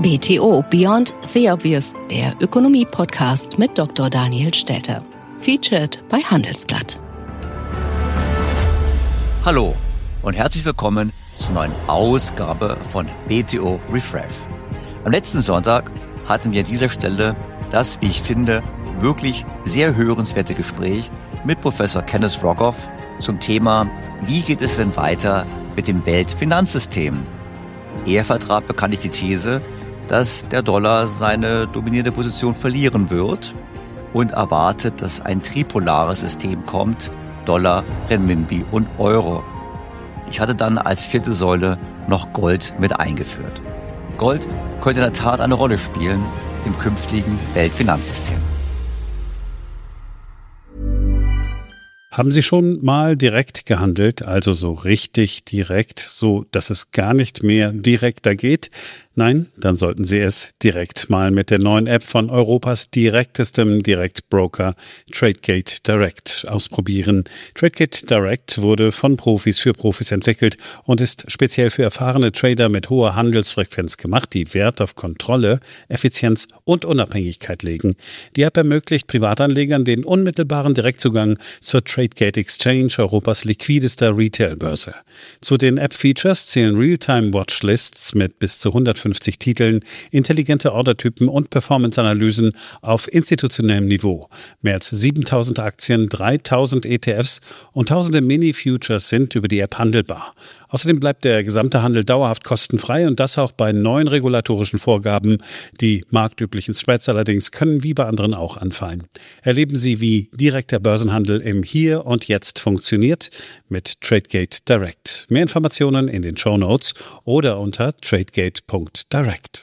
BTO Beyond the Obvious, der Ökonomie-Podcast mit Dr. Daniel Stelter. Featured bei Handelsblatt. Hallo und herzlich willkommen zur neuen Ausgabe von BTO Refresh. Am letzten Sonntag hatten wir an dieser Stelle das, wie ich finde, wirklich sehr hörenswerte Gespräch mit Professor Kenneth Rogoff zum Thema, wie geht es denn weiter mit dem Weltfinanzsystem? Er vertrat bekanntlich die These, dass der Dollar seine dominierende Position verlieren wird und erwartet, dass ein tripolares System kommt, Dollar, Renminbi und Euro. Ich hatte dann als vierte Säule noch Gold mit eingeführt. Gold könnte in der Tat eine Rolle spielen im künftigen Weltfinanzsystem. Haben Sie schon mal direkt gehandelt, also so richtig direkt, so dass es gar nicht mehr direkter geht? Nein, dann sollten Sie es direkt mal mit der neuen App von Europas direktestem Direktbroker Tradegate Direct ausprobieren. Tradegate Direct wurde von Profis für Profis entwickelt und ist speziell für erfahrene Trader mit hoher Handelsfrequenz gemacht, die Wert auf Kontrolle, Effizienz und Unabhängigkeit legen. Die App ermöglicht Privatanlegern den unmittelbaren Direktzugang zur Tradegate Exchange, Europas liquidester Retailbörse. Zu den App-Features zählen Realtime-Watchlists mit bis zu 150 Titeln, intelligente Ordertypen und Performance-Analysen auf institutionellem Niveau. Mehr als 7000 Aktien, 3000 ETFs und tausende Mini-Futures sind über die App handelbar. Außerdem bleibt der gesamte Handel dauerhaft kostenfrei und das auch bei neuen regulatorischen Vorgaben. Die marktüblichen Spreads allerdings können wie bei anderen auch anfallen. Erleben Sie, wie direkter Börsenhandel im Hier und Jetzt funktioniert mit Tradegate Direct. Mehr Informationen in den Shownotes oder unter tradegate.direct.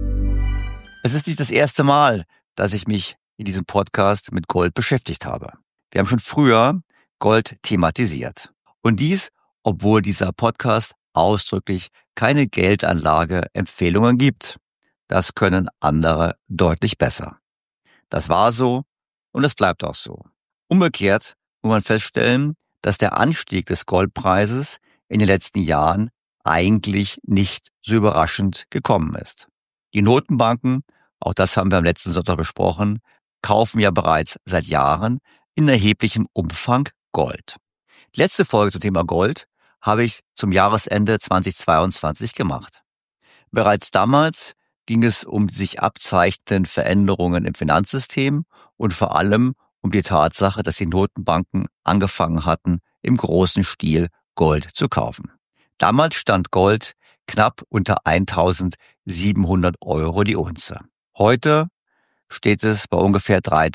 Es ist nicht das erste Mal, dass ich mich in diesem Podcast mit Gold beschäftigt habe. Wir haben schon früher Gold thematisiert. Und dies, obwohl dieser Podcast ausdrücklich keine Geldanlageempfehlungen gibt. Das können andere deutlich besser. Das war so und es bleibt auch so. Umgekehrt muss man feststellen, dass der Anstieg des Goldpreises in den letzten Jahren eigentlich nicht so überraschend gekommen ist. Die Notenbanken, auch das haben wir am letzten Sonntag besprochen, kaufen ja bereits seit Jahren in erheblichem Umfang Gold. Die letzte Folge zum Thema Gold habe ich zum Jahresende 2022 gemacht. Bereits damals ging es um die sich abzeichnenden Veränderungen im Finanzsystem und vor allem um die Tatsache, dass die Notenbanken angefangen hatten, im großen Stil Gold zu kaufen. Damals stand Gold knapp unter 1.700 Euro die Unze. Heute steht es bei ungefähr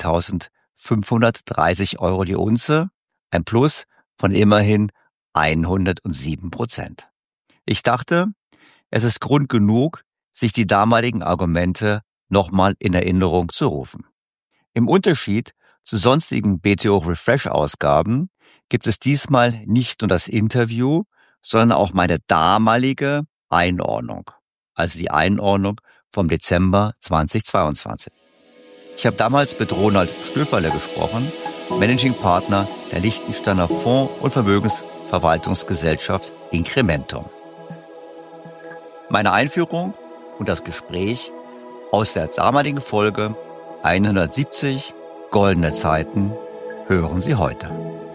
3.530 Euro die Unze, ein Plus von immerhin 107%. Ich dachte, es ist Grund genug, sich die damaligen Argumente nochmal in Erinnerung zu rufen. Im Unterschied zu sonstigen BTO Refresh Ausgaben gibt es diesmal nicht nur das Interview, sondern auch meine damalige Einordnung, also die Einordnung vom Dezember 2022. Ich habe damals mit Ronald Stöferle gesprochen, Managing Partner der Liechtensteiner Fonds- und Vermögensverwaltungsgesellschaft Incrementum. Meine Einführung und das Gespräch aus der damaligen Folge 170 Goldene Zeiten hören Sie heute.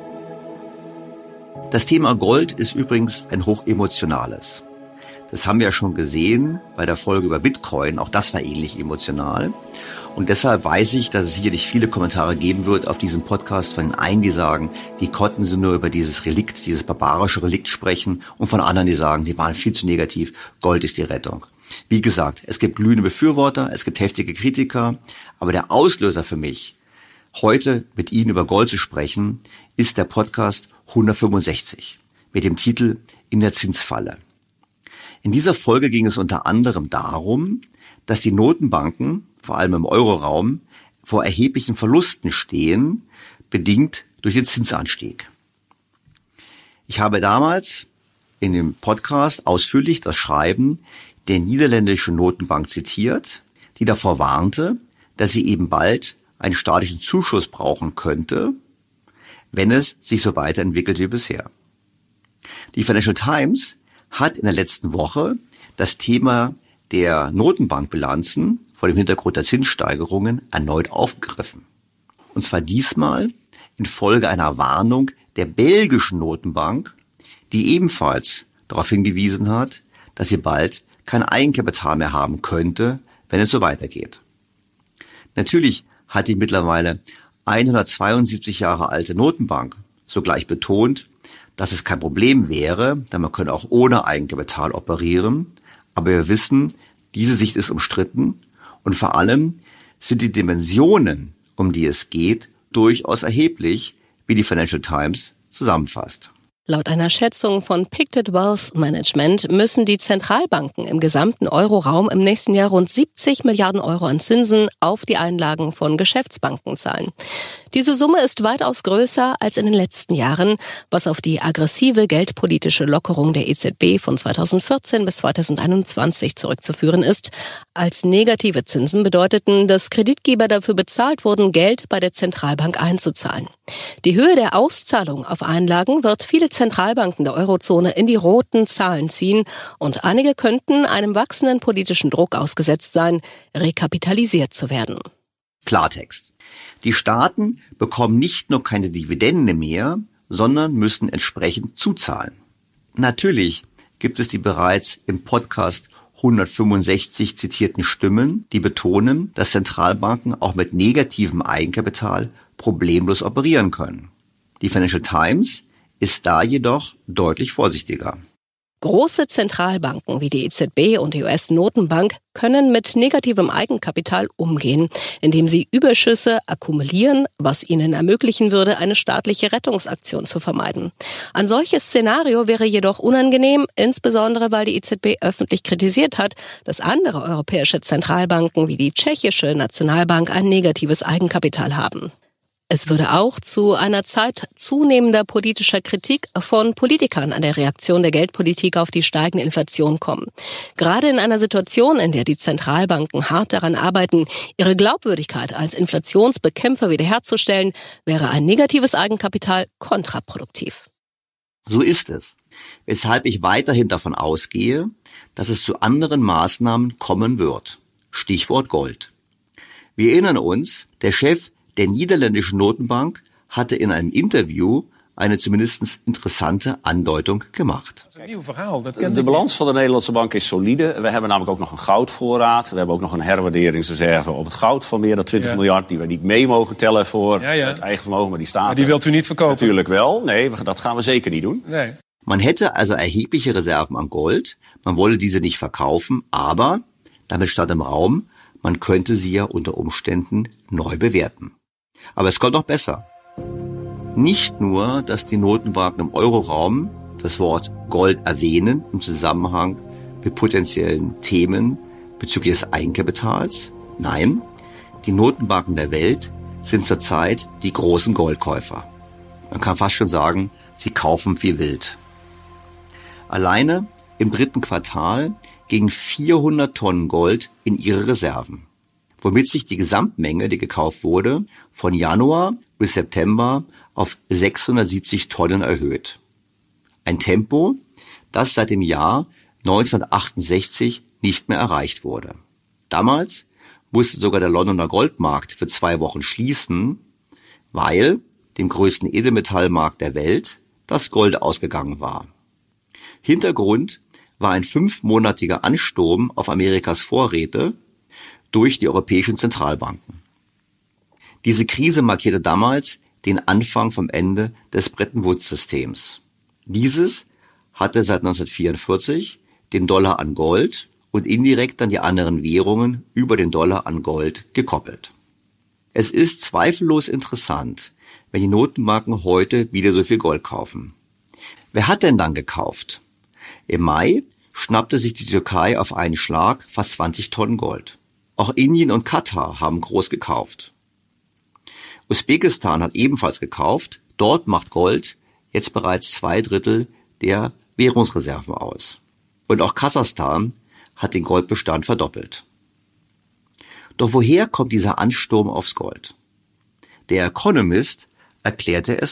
Das Thema Gold ist übrigens ein hochemotionales. Das haben wir ja schon gesehen bei der Folge über Bitcoin, auch das war ähnlich emotional. Und deshalb weiß ich, dass es sicherlich viele Kommentare geben wird auf diesem Podcast von den einen, die sagen, wie konnten sie nur über dieses Relikt, dieses barbarische Relikt sprechen, und von anderen, die sagen, sie waren viel zu negativ, Gold ist die Rettung. Wie gesagt, es gibt glühende Befürworter, es gibt heftige Kritiker, aber der Auslöser für mich, heute mit Ihnen über Gold zu sprechen, ist der Podcast 165 mit dem Titel In der Zinsfalle. In dieser Folge ging es unter anderem darum, dass die Notenbanken, vor allem im Euroraum, vor erheblichen Verlusten stehen, bedingt durch den Zinsanstieg. Ich habe damals in dem Podcast ausführlich das Schreiben der niederländischen Notenbank zitiert, die davor warnte, dass sie eben bald einen staatlichen Zuschuss brauchen könnte, wenn es sich so weiterentwickelt wie bisher. Die Financial Times hat in der letzten Woche das Thema der Notenbankbilanzen vor dem Hintergrund der Zinssteigerungen erneut aufgegriffen. Und zwar diesmal infolge einer Warnung der belgischen Notenbank, die ebenfalls darauf hingewiesen hat, dass sie bald kein Eigenkapital mehr haben könnte, wenn es so weitergeht. Natürlich hat die mittlerweile 172 Jahre alte Notenbank sogleich betont, dass es kein Problem wäre, denn man könne auch ohne Eigenkapital operieren. Aber wir wissen, diese Sicht ist umstritten und vor allem sind die Dimensionen, um die es geht, durchaus erheblich, wie die Financial Times zusammenfasst. Laut einer Schätzung von Pictet Wealth Management müssen die Zentralbanken im gesamten Euroraum im nächsten Jahr rund 70 Milliarden Euro an Zinsen auf die Einlagen von Geschäftsbanken zahlen. Diese Summe ist weitaus größer als in den letzten Jahren, was auf die aggressive geldpolitische Lockerung der EZB von 2014 bis 2021 zurückzuführen ist. Als negative Zinsen bedeuteten, dass Kreditgeber dafür bezahlt wurden, Geld bei der Zentralbank einzuzahlen. Die Höhe der Auszahlung auf Einlagen wird viele Zentralbanken der Eurozone in die roten Zahlen ziehen und einige könnten einem wachsenden politischen Druck ausgesetzt sein, rekapitalisiert zu werden. Klartext. Die Staaten bekommen nicht nur keine Dividende mehr, sondern müssen entsprechend zuzahlen. Natürlich gibt es die bereits im Podcast 165 zitierten Stimmen, die betonen, dass Zentralbanken auch mit negativem Eigenkapital problemlos operieren können. Die Financial Times ist da jedoch deutlich vorsichtiger. Große Zentralbanken wie die EZB und die US-Notenbank können mit negativem Eigenkapital umgehen, indem sie Überschüsse akkumulieren, was ihnen ermöglichen würde, eine staatliche Rettungsaktion zu vermeiden. Ein solches Szenario wäre jedoch unangenehm, insbesondere weil die EZB öffentlich kritisiert hat, dass andere europäische Zentralbanken wie die tschechische Nationalbank ein negatives Eigenkapital haben. Es würde auch zu einer Zeit zunehmender politischer Kritik von Politikern an der Reaktion der Geldpolitik auf die steigende Inflation kommen. Gerade in einer Situation, in der die Zentralbanken hart daran arbeiten, ihre Glaubwürdigkeit als Inflationsbekämpfer wiederherzustellen, wäre ein negatives Eigenkapital kontraproduktiv. So ist es, weshalb ich weiterhin davon ausgehe, dass es zu anderen Maßnahmen kommen wird. Stichwort Gold. Wir erinnern uns, der Chef der niederländischen Notenbank hatte in einem Interview eine zumindest interessante Andeutung gemacht. De balans van de Nederlandse bank is solide. We hebben namelijk ook nog een goudvoorraad. We hebben ook nog een herwaarderingsreserve op het goud van meer dan 20 miljard... die we niet mee mogen tellen voor het eigen vermogen, maar die staat Maar die wilt u niet verkopen? Natuurlijk wel. Nee, dat gaan we zeker niet doen. Nee. Man hätte also erhebliche Reserven an Gold. Man wolle diese nicht verkaufen, aber damit stand im Raum, man könnte sie ja unter Umständen neu bewerten. Aber es kommt noch besser. Nicht nur, dass die Notenbanken im Euroraum das Wort Gold erwähnen im Zusammenhang mit potenziellen Themen bezüglich des Eigenkapitals. Nein, die Notenbanken der Welt sind zurzeit die großen Goldkäufer. Man kann fast schon sagen, sie kaufen wie wild. Alleine im dritten Quartal gingen 400 Tonnen Gold in ihre Reserven, womit sich die Gesamtmenge, die gekauft wurde, von Januar bis September auf 670 Tonnen erhöht. Ein Tempo, das seit dem Jahr 1968 nicht mehr erreicht wurde. Damals musste sogar der Londoner Goldmarkt für 2 Wochen schließen, weil dem größten Edelmetallmarkt der Welt das Gold ausgegangen war. Hintergrund war ein 5-monatiger Ansturm auf Amerikas Vorräte durch die europäischen Zentralbanken. Diese Krise markierte damals den Anfang vom Ende des Bretton-Woods-Systems. Dieses hatte seit 1944 den Dollar an Gold und indirekt dann die anderen Währungen über den Dollar an Gold gekoppelt. Es ist zweifellos interessant, wenn die Notenbanken heute wieder so viel Gold kaufen. Wer hat denn dann gekauft? Im Mai schnappte sich die Türkei auf einen Schlag fast 20 Tonnen Gold. Auch Indien und Katar haben groß gekauft. Usbekistan hat ebenfalls gekauft. Dort macht Gold jetzt bereits 2/3 der Währungsreserven aus. Und auch Kasachstan hat den Goldbestand verdoppelt. Doch woher kommt dieser Ansturm aufs Gold? Der Economist erklärte es so.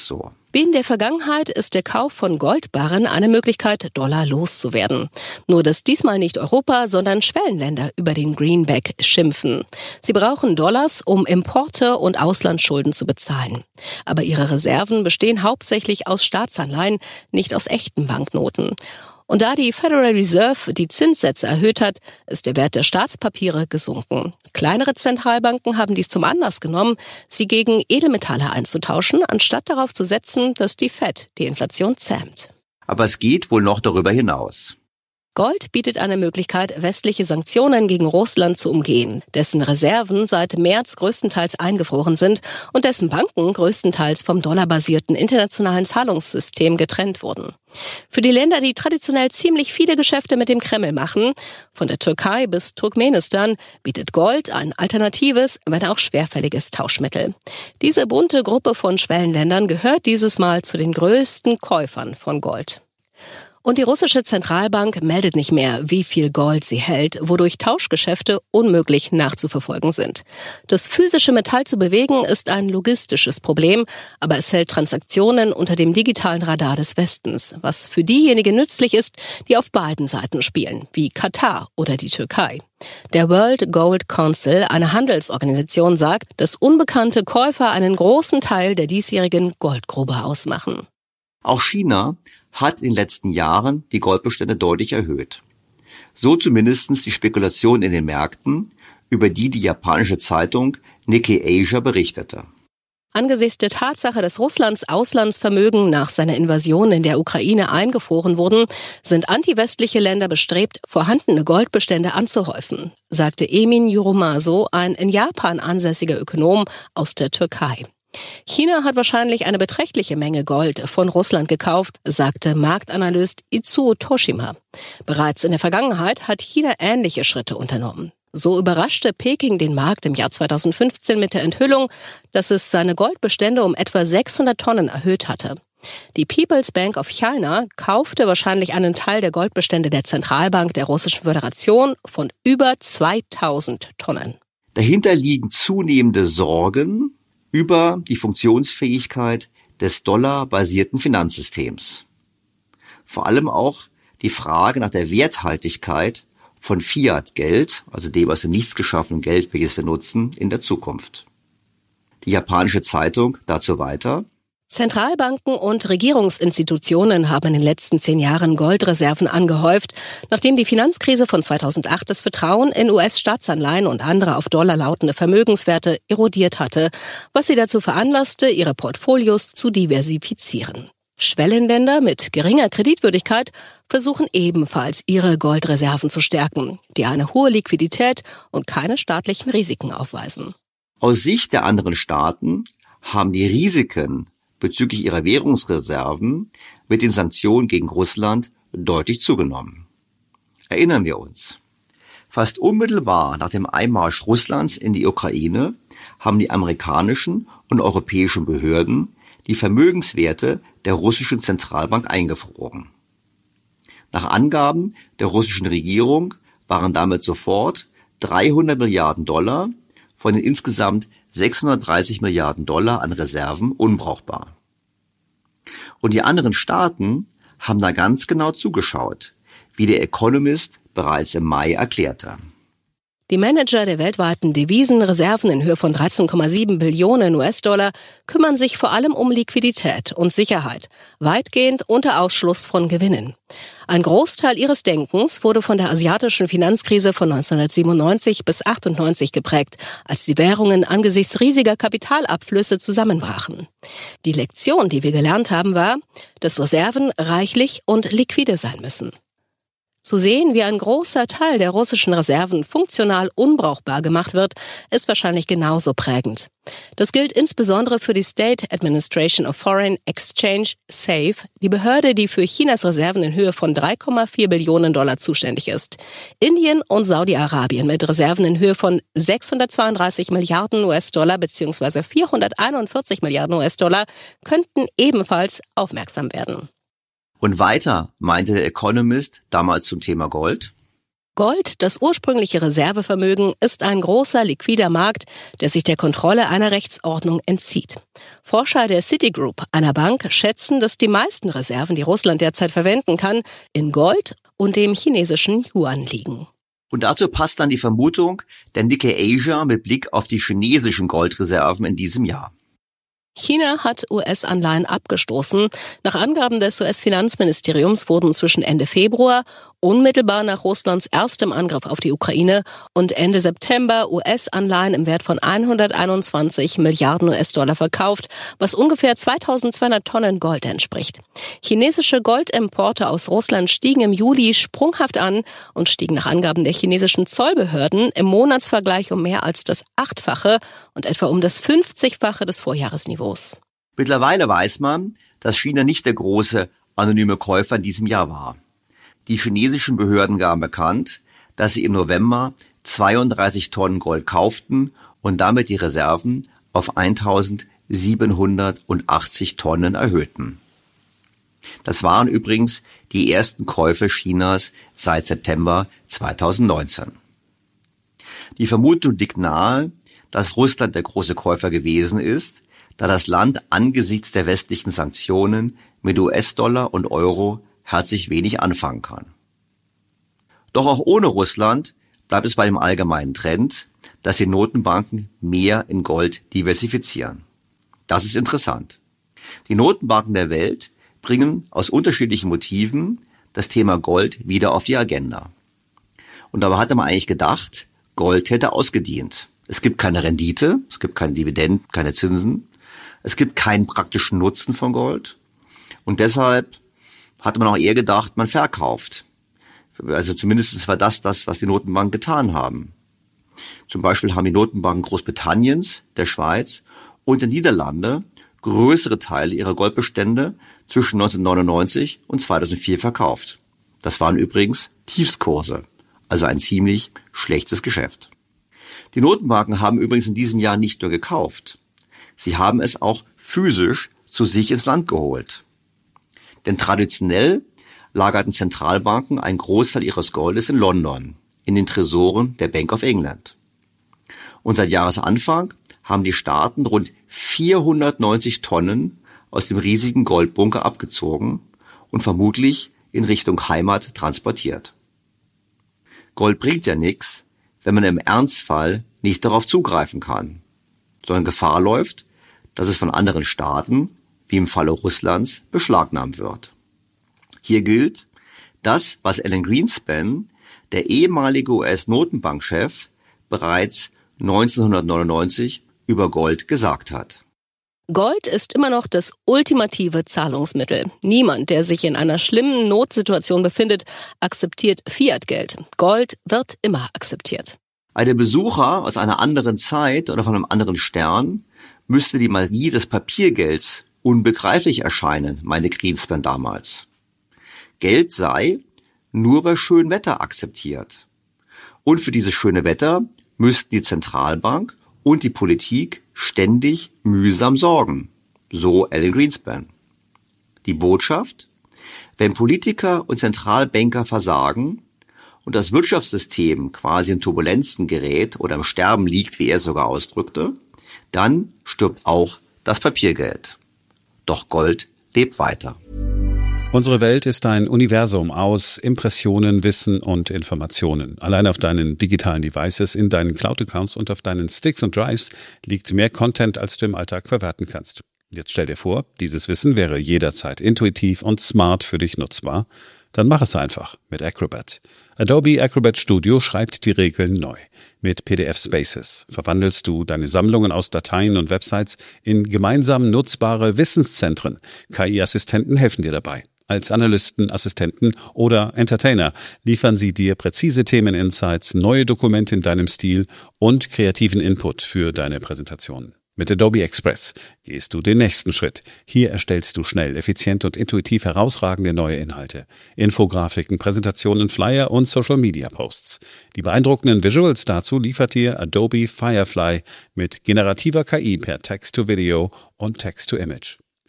Wie in der Vergangenheit ist der Kauf von Goldbarren eine Möglichkeit, Dollar loszuwerden. Nur dass diesmal nicht Europa, sondern Schwellenländer über den Greenback schimpfen. Sie brauchen Dollars, um Importe und Auslandsschulden zu bezahlen. Aber ihre Reserven bestehen hauptsächlich aus Staatsanleihen, nicht aus echten Banknoten. Und da die Federal Reserve die Zinssätze erhöht hat, ist der Wert der Staatspapiere gesunken. Kleinere Zentralbanken haben dies zum Anlass genommen, sie gegen Edelmetalle einzutauschen, anstatt darauf zu setzen, dass die Fed die Inflation zähmt. Aber es geht wohl noch darüber hinaus. Gold bietet eine Möglichkeit, westliche Sanktionen gegen Russland zu umgehen, dessen Reserven seit März größtenteils eingefroren sind und dessen Banken größtenteils vom dollarbasierten internationalen Zahlungssystem getrennt wurden. Für die Länder, die traditionell ziemlich viele Geschäfte mit dem Kreml machen, von der Türkei bis Turkmenistan, bietet Gold ein alternatives, wenn auch schwerfälliges Tauschmittel. Diese bunte Gruppe von Schwellenländern gehört dieses Mal zu den größten Käufern von Gold. Und die russische Zentralbank meldet nicht mehr, wie viel Gold sie hält, wodurch Tauschgeschäfte unmöglich nachzuverfolgen sind. Das physische Metall zu bewegen ist ein logistisches Problem, aber es hält Transaktionen unter dem digitalen Radar des Westens, was für diejenigen nützlich ist, die auf beiden Seiten spielen, wie Katar oder die Türkei. Der World Gold Council, eine Handelsorganisation, sagt, dass unbekannte Käufer einen großen Teil der diesjährigen Goldgrube ausmachen. Auch China hat in den letzten Jahren die Goldbestände deutlich erhöht. So zumindest die Spekulation in den Märkten, über die die japanische Zeitung Nikkei Asia berichtete. Angesichts der Tatsache, dass Russlands Auslandsvermögen nach seiner Invasion in der Ukraine eingefroren wurden, sind antiwestliche Länder bestrebt, vorhandene Goldbestände anzuhäufen, sagte Emin Yoromaso, ein in Japan ansässiger Ökonom aus der Türkei. China hat wahrscheinlich eine beträchtliche Menge Gold von Russland gekauft, sagte Marktanalyst Itsuo Toshima. Bereits in der Vergangenheit hat China ähnliche Schritte unternommen. So überraschte Peking den Markt im Jahr 2015 mit der Enthüllung, dass es seine Goldbestände um etwa 600 Tonnen erhöht hatte. Die People's Bank of China kaufte wahrscheinlich einen Teil der Goldbestände der Zentralbank der Russischen Föderation von über 2000 Tonnen. Dahinter liegen zunehmende Sorgen über die Funktionsfähigkeit des dollarbasierten Finanzsystems. Vor allem auch die Frage nach der Werthaltigkeit von Fiat-Geld, also dem aus dem Nichts geschaffenen Geld, welches wir nutzen, in der Zukunft. Die japanische Zeitung dazu weiter: Zentralbanken und Regierungsinstitutionen haben in den letzten 10 Jahren Goldreserven angehäuft, nachdem die Finanzkrise von 2008 das Vertrauen in US-Staatsanleihen und andere auf Dollar lautende Vermögenswerte erodiert hatte, was sie dazu veranlasste, ihre Portfolios zu diversifizieren. Schwellenländer mit geringer Kreditwürdigkeit versuchen ebenfalls, ihre Goldreserven zu stärken, die eine hohe Liquidität und keine staatlichen Risiken aufweisen. Aus Sicht der anderen Staaten haben die Risiken bezüglich ihrer Währungsreserven mit den Sanktionen gegen Russland deutlich zugenommen. Erinnern wir uns. Fast unmittelbar nach dem Einmarsch Russlands in die Ukraine haben die amerikanischen und europäischen Behörden die Vermögenswerte der russischen Zentralbank eingefroren. Nach Angaben der russischen Regierung waren damit sofort 300 Milliarden Dollar von den insgesamt 630 Milliarden Dollar an Reserven unbrauchbar. Und die anderen Staaten haben da ganz genau zugeschaut, wie der Economist bereits im Mai erklärte. Die Manager der weltweiten Devisenreserven in Höhe von 13,7 Billionen US-Dollar kümmern sich vor allem um Liquidität und Sicherheit, weitgehend unter Ausschluss von Gewinnen. Ein Großteil ihres Denkens wurde von der asiatischen Finanzkrise von 1997 bis 1998 geprägt, als die Währungen angesichts riesiger Kapitalabflüsse zusammenbrachen. Die Lektion, die wir gelernt haben, war, dass Reserven reichlich und liquide sein müssen. Zu sehen, wie ein großer Teil der russischen Reserven funktional unbrauchbar gemacht wird, ist wahrscheinlich genauso prägend. Das gilt insbesondere für die State Administration of Foreign Exchange, SAFE, die Behörde, die für Chinas Reserven in Höhe von 3,4 Billionen Dollar zuständig ist. Indien und Saudi-Arabien mit Reserven in Höhe von 632 Milliarden US-Dollar bzw. 441 Milliarden US-Dollar könnten ebenfalls aufmerksam werden. Und weiter meinte der Economist damals zum Thema Gold: Gold, das ursprüngliche Reservevermögen, ist ein großer, liquider Markt, der sich der Kontrolle einer Rechtsordnung entzieht. Forscher der Citigroup, einer Bank, schätzen, dass die meisten Reserven, die Russland derzeit verwenden kann, in Gold und dem chinesischen Yuan liegen. Und dazu passt dann die Vermutung der Nikkei Asia mit Blick auf die chinesischen Goldreserven in diesem Jahr. China hat US-Anleihen abgestoßen. Nach Angaben des US-Finanzministeriums wurden zwischen Ende Februar, unmittelbar nach Russlands erstem Angriff auf die Ukraine, und Ende September US-Anleihen im Wert von 121 Milliarden US-Dollar verkauft, was ungefähr 2200 Tonnen Gold entspricht. Chinesische Goldimporte aus Russland stiegen im Juli sprunghaft an und stiegen nach Angaben der chinesischen Zollbehörden im Monatsvergleich um mehr als das 8-fache und etwa um das 50-fache des Vorjahresniveaus. Mittlerweile weiß man, dass China nicht der große anonyme Käufer in diesem Jahr war. Die chinesischen Behörden gaben bekannt, dass sie im November 32 Tonnen Gold kauften und damit die Reserven auf 1780 Tonnen erhöhten. Das waren übrigens die ersten Käufe Chinas seit September 2019. Die Vermutung liegt nahe, dass Russland der große Käufer gewesen ist, da das Land angesichts der westlichen Sanktionen mit US-Dollar und Euro herzlich wenig anfangen kann. Doch auch ohne Russland bleibt es bei dem allgemeinen Trend, dass die Notenbanken mehr in Gold diversifizieren. Das ist interessant. Die Notenbanken der Welt bringen aus unterschiedlichen Motiven das Thema Gold wieder auf die Agenda. Und dabei hatte man eigentlich gedacht, Gold hätte ausgedient. Es gibt keine Rendite, es gibt keine Dividenden, keine Zinsen. Es gibt keinen praktischen Nutzen von Gold. Und deshalb hatte man auch eher gedacht, man verkauft. Also zumindest war das, was die Notenbanken getan haben. Zum Beispiel haben die Notenbanken Großbritanniens, der Schweiz und der Niederlande größere Teile ihrer Goldbestände zwischen 1999 und 2004 verkauft. Das waren übrigens Tiefskurse, also ein ziemlich schlechtes Geschäft. Die Notenbanken haben übrigens in diesem Jahr nicht nur gekauft. Sie haben es auch physisch zu sich ins Land geholt. Denn traditionell lagerten Zentralbanken einen Großteil ihres Goldes in London, in den Tresoren der Bank of England. Und seit Jahresanfang haben die Staaten rund 490 Tonnen aus dem riesigen Goldbunker abgezogen und vermutlich in Richtung Heimat transportiert. Gold bringt ja nichts, wenn man im Ernstfall nicht darauf zugreifen kann, sondern Gefahr läuft, dass es von anderen Staaten, wie im Falle Russlands, beschlagnahmt wird. Hier gilt das, was Alan Greenspan, der ehemalige US-Notenbankchef, bereits 1999 über Gold gesagt hat. Gold ist immer noch das ultimative Zahlungsmittel. Niemand, der sich in einer schlimmen Notsituation befindet, akzeptiert Fiat-Geld. Gold wird immer akzeptiert. Einem Besucher aus einer anderen Zeit oder von einem anderen Stern müsste die Magie des Papiergelds unbegreiflich erscheinen, meinte Greenspan damals. Geld sei nur bei schönem Wetter akzeptiert. Und für dieses schöne Wetter müssten die Zentralbank und die Politik ständig mühsam sorgen, so Alan Greenspan. Die Botschaft: Wenn Politiker und Zentralbanker versagen und das Wirtschaftssystem quasi in Turbulenzen gerät oder im Sterben liegt, wie er sogar ausdrückte, dann stirbt auch das Papiergeld. Doch Gold lebt weiter. Unsere Welt ist ein Universum aus Impressionen, Wissen und Informationen. Allein auf deinen digitalen Devices, in deinen Cloud-Accounts und auf deinen Sticks und Drives liegt mehr Content, als du im Alltag verwerten kannst. Jetzt stell dir vor, dieses Wissen wäre jederzeit intuitiv und smart für dich nutzbar. Dann mach es einfach mit Acrobat. Adobe Acrobat Studio schreibt die Regeln neu. Mit PDF Spaces verwandelst du deine Sammlungen aus Dateien und Websites in gemeinsam nutzbare Wissenszentren. KI-Assistenten helfen dir dabei. Als Analysten, Assistenten oder Entertainer liefern sie dir präzise Themeninsights, neue Dokumente in deinem Stil und kreativen Input für deine Präsentationen. Mit Adobe Express gehst du den nächsten Schritt. Hier erstellst du schnell, effizient und intuitiv herausragende neue Inhalte. Infografiken, Präsentationen, Flyer und Social-Media-Posts. Die beeindruckenden Visuals dazu liefert dir Adobe Firefly mit generativer KI per Text-to-Video und Text-to-Image.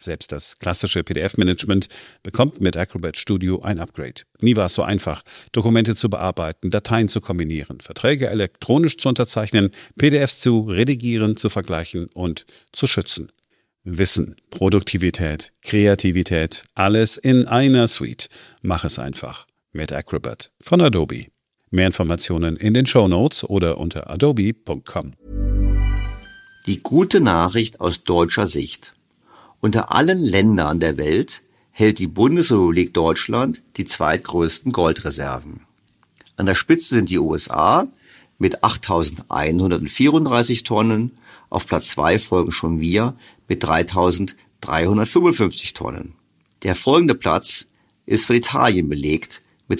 Selbst das klassische PDF-Management bekommt mit Acrobat Studio ein Upgrade. Nie war es so einfach, Dokumente zu bearbeiten, Dateien zu kombinieren, Verträge elektronisch zu unterzeichnen, PDFs zu redigieren, zu vergleichen und zu schützen. Wissen, Produktivität, Kreativität, alles in einer Suite. Mach es einfach mit Acrobat von Adobe. Mehr Informationen in den Shownotes oder unter adobe.com. Die gute Nachricht aus deutscher Sicht. Unter allen Ländern der Welt hält die Bundesrepublik Deutschland die zweitgrößten Goldreserven. An der Spitze sind die USA mit 8.134 Tonnen, auf Platz 2 folgen schon wir mit 3.355 Tonnen. Der folgende Platz ist für Italien belegt mit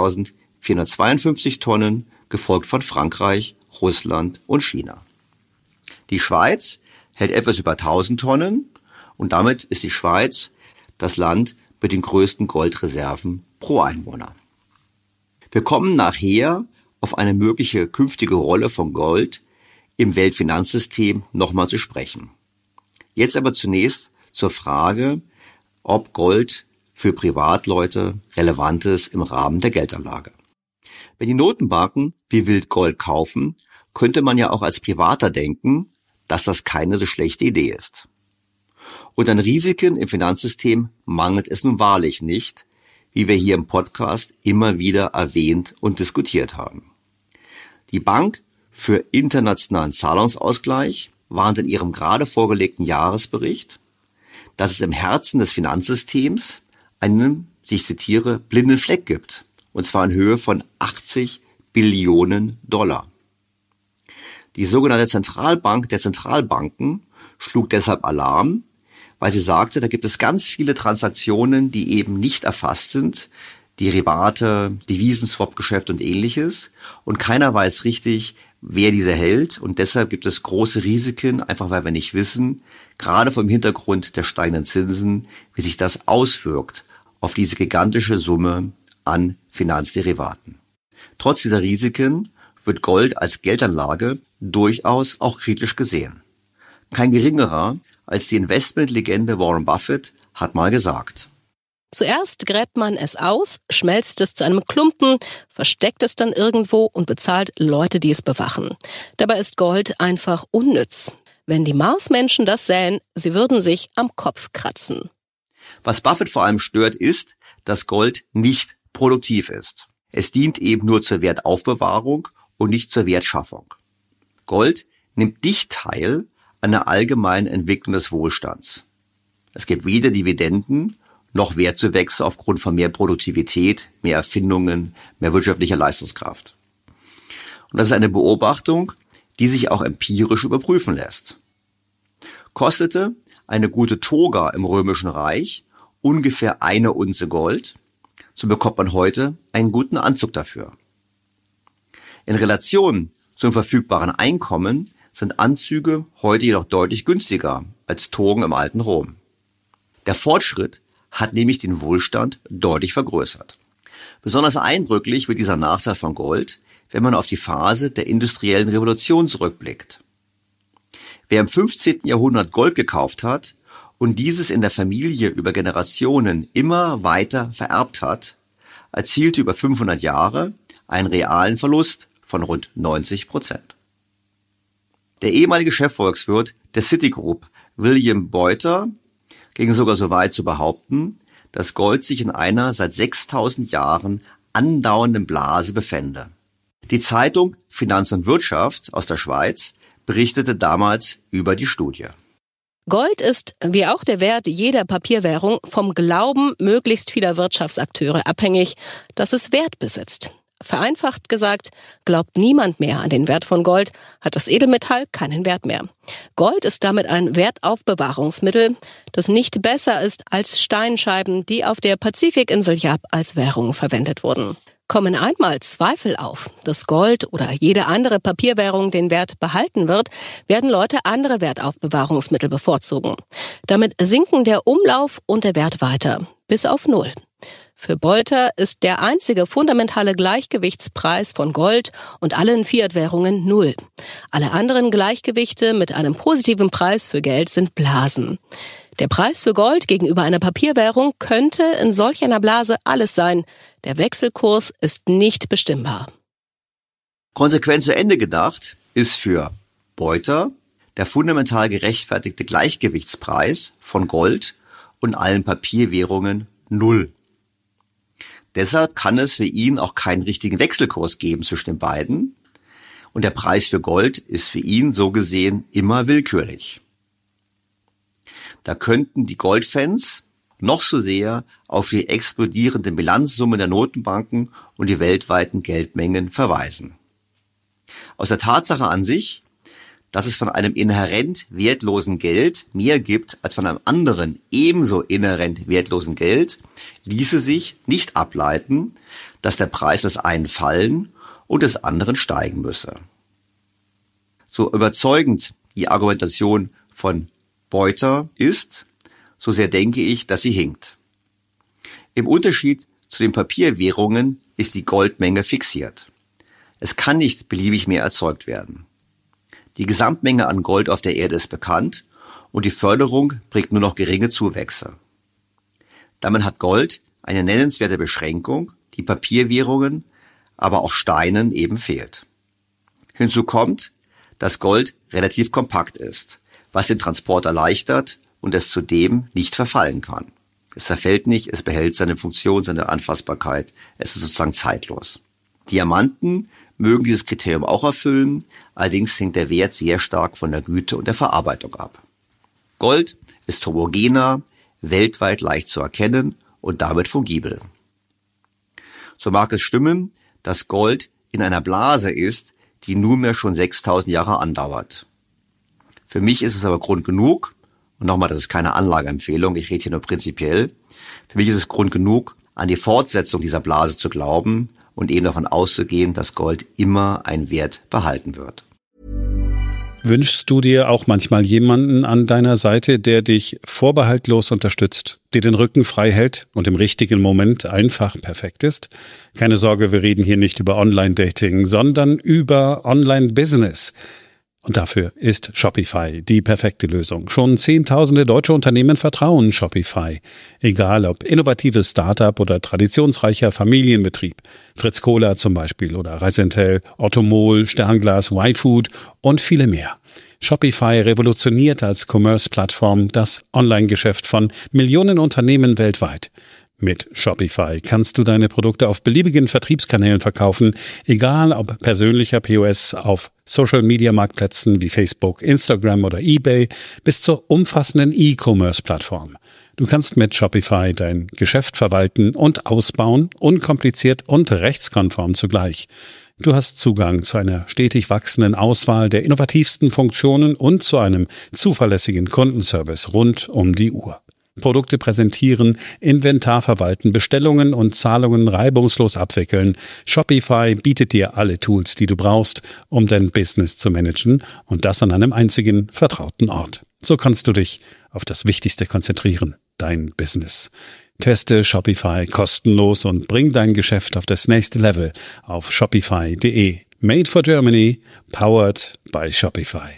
2.452 Tonnen, gefolgt von Frankreich, Russland und China. Die Schweiz hält etwas über 1.000 Tonnen und damit ist die Schweiz das Land mit den größten Goldreserven pro Einwohner. Wir kommen nachher auf eine mögliche künftige Rolle von Gold im Weltfinanzsystem nochmal zu sprechen. Jetzt aber zunächst zur Frage, ob Gold für Privatleute relevant ist im Rahmen der Geldanlage. Wenn die Notenbanken wie wild Gold kaufen, könnte man ja auch als Privater denken, dass das keine so schlechte Idee ist. Und an Risiken im Finanzsystem mangelt es nun wahrlich nicht, wie wir hier im Podcast immer wieder erwähnt und diskutiert haben. Die Bank für internationalen Zahlungsausgleich warnt in ihrem gerade vorgelegten Jahresbericht, dass es im Herzen des Finanzsystems einen, ich zitiere, blinden Fleck gibt, und zwar in Höhe von 80 Billionen $. Die sogenannte Zentralbank der Zentralbanken schlug deshalb Alarm, weil sie sagte, da gibt es ganz viele Transaktionen, die eben nicht erfasst sind, Derivate, Devisen-Swap-Geschäft und ähnliches, und keiner weiß richtig, wer diese hält, und deshalb gibt es große Risiken, einfach weil wir nicht wissen, gerade vor dem Hintergrund der steigenden Zinsen, wie sich das auswirkt auf diese gigantische Summe an Finanzderivaten. Trotz dieser Risiken wird Gold als Geldanlage durchaus auch kritisch gesehen. Kein geringerer als die Investmentlegende Warren Buffett hat mal gesagt: Zuerst gräbt man es aus, schmelzt es zu einem Klumpen, versteckt es dann irgendwo und bezahlt Leute, die es bewachen. Dabei ist Gold einfach unnütz. Wenn die Marsmenschen das sähen, sie würden sich am Kopf kratzen. Was Buffett vor allem stört, ist, dass Gold nicht produktiv ist. Es dient eben nur zur Wertaufbewahrung und nicht zur Wertschaffung. Gold nimmt nicht teil an der allgemeinen Entwicklung des Wohlstands. Es gibt weder Dividenden noch Wertzuwächse aufgrund von mehr Produktivität, mehr Erfindungen, mehr wirtschaftlicher Leistungskraft. Und das ist eine Beobachtung, die sich auch empirisch überprüfen lässt. Kostete eine gute Toga im Römischen Reich ungefähr 1 Unze Gold, so bekommt man heute einen guten Anzug dafür. In Relation zum verfügbaren Einkommen sind Anzüge heute jedoch deutlich günstiger als Togen im alten Rom. Der Fortschritt hat nämlich den Wohlstand deutlich vergrößert. Besonders eindrücklich wird dieser Nachteil von Gold, wenn man auf die Phase der industriellen Revolution zurückblickt. Wer im 15. Jahrhundert Gold gekauft hat und dieses in der Familie über Generationen immer weiter vererbt hat, erzielte über 500 Jahre einen realen Verlust von rund 90%. Der ehemalige Chefvolkswirt der Citigroup, William Beuter, ging sogar so weit zu behaupten, dass Gold sich in einer seit 6000 Jahren andauernden Blase befände. Die Zeitung Finanz und Wirtschaft aus der Schweiz berichtete damals über die Studie. Gold ist, wie auch der Wert jeder Papierwährung, vom Glauben möglichst vieler Wirtschaftsakteure abhängig, dass es Wert besitzt. Vereinfacht gesagt, glaubt niemand mehr an den Wert von Gold, hat das Edelmetall keinen Wert mehr. Gold ist damit ein Wertaufbewahrungsmittel, das nicht besser ist als Steinscheiben, die auf der Pazifikinsel Yap als Währung verwendet wurden. Kommen einmal Zweifel auf, dass Gold oder jede andere Papierwährung den Wert behalten wird, werden Leute andere Wertaufbewahrungsmittel bevorzugen. Damit sinken der Umlauf und der Wert weiter, bis auf 0. Für Bolter ist der einzige fundamentale Gleichgewichtspreis von Gold und allen Fiat-Währungen 0. Alle anderen Gleichgewichte mit einem positiven Preis für Geld sind Blasen. Der Preis für Gold gegenüber einer Papierwährung könnte in solch einer Blase alles sein. Der Wechselkurs ist nicht bestimmbar. Konsequent zu Ende gedacht ist für Bolter der fundamental gerechtfertigte Gleichgewichtspreis von Gold und allen Papierwährungen 0. Deshalb kann es für ihn auch keinen richtigen Wechselkurs geben zwischen den beiden. Und der Preis für Gold ist für ihn so gesehen immer willkürlich. Da könnten die Goldfans noch so sehr auf die explodierende Bilanzsumme der Notenbanken und die weltweiten Geldmengen verweisen. Aus der Tatsache an sich, dass es von einem inhärent wertlosen Geld mehr gibt als von einem anderen ebenso inhärent wertlosen Geld, ließe sich nicht ableiten, dass der Preis des einen fallen und des anderen steigen müsse. So überzeugend die Argumentation von Bolter ist, so sehr denke ich, dass sie hinkt. Im Unterschied zu den Papierwährungen ist die Goldmenge fixiert. Es kann nicht beliebig mehr erzeugt werden. Die Gesamtmenge an Gold auf der Erde ist bekannt und die Förderung bringt nur noch geringe Zuwächse. Damit hat Gold eine nennenswerte Beschränkung, die Papierwährungen, aber auch Steinen eben fehlt. Hinzu kommt, dass Gold relativ kompakt ist, was den Transport erleichtert und es zudem nicht verfallen kann. Es zerfällt nicht, es behält seine Funktion, seine Anfassbarkeit, es ist sozusagen zeitlos. Diamanten mögen dieses Kriterium auch erfüllen, allerdings hängt der Wert sehr stark von der Güte und der Verarbeitung ab. Gold ist homogener, weltweit leicht zu erkennen und damit fungibel. So mag es stimmen, dass Gold in einer Blase ist, die nunmehr schon 6000 Jahre andauert. Für mich ist es aber Grund genug, und nochmal, das ist keine Anlageempfehlung, ich rede hier nur prinzipiell, für mich ist es Grund genug, an die Fortsetzung dieser Blase zu glauben und eben davon auszugehen, dass Gold immer einen Wert behalten wird. Wünschst du dir auch manchmal jemanden an deiner Seite, der dich vorbehaltlos unterstützt, dir den Rücken frei hält und im richtigen Moment einfach perfekt ist? Keine Sorge, wir reden hier nicht über Online-Dating, sondern über Online-Business. Und dafür ist Shopify die perfekte Lösung. Schon Zehntausende deutsche Unternehmen vertrauen Shopify. Egal ob innovatives Startup oder traditionsreicher Familienbetrieb. Fritz Kohler zum Beispiel oder Reisentel, Ottomol, Sternglas, Y-Food und viele mehr. Shopify revolutioniert als Commerce-Plattform das Online-Geschäft von Millionen Unternehmen weltweit. Mit Shopify kannst du deine Produkte auf beliebigen Vertriebskanälen verkaufen, egal ob persönlicher POS auf Social-Media-Marktplätzen wie Facebook, Instagram oder eBay, bis zur umfassenden E-Commerce-Plattform. Du kannst mit Shopify dein Geschäft verwalten und ausbauen, unkompliziert und rechtskonform zugleich. Du hast Zugang zu einer stetig wachsenden Auswahl der innovativsten Funktionen und zu einem zuverlässigen Kundenservice rund um die Uhr. Produkte präsentieren, Inventar verwalten, Bestellungen und Zahlungen reibungslos abwickeln. Shopify bietet dir alle Tools, die du brauchst, um dein Business zu managen und das an einem einzigen vertrauten Ort. So kannst du dich auf das Wichtigste konzentrieren, dein Business. Teste Shopify kostenlos und bring dein Geschäft auf das nächste Level auf shopify.de. Made for Germany, powered by Shopify.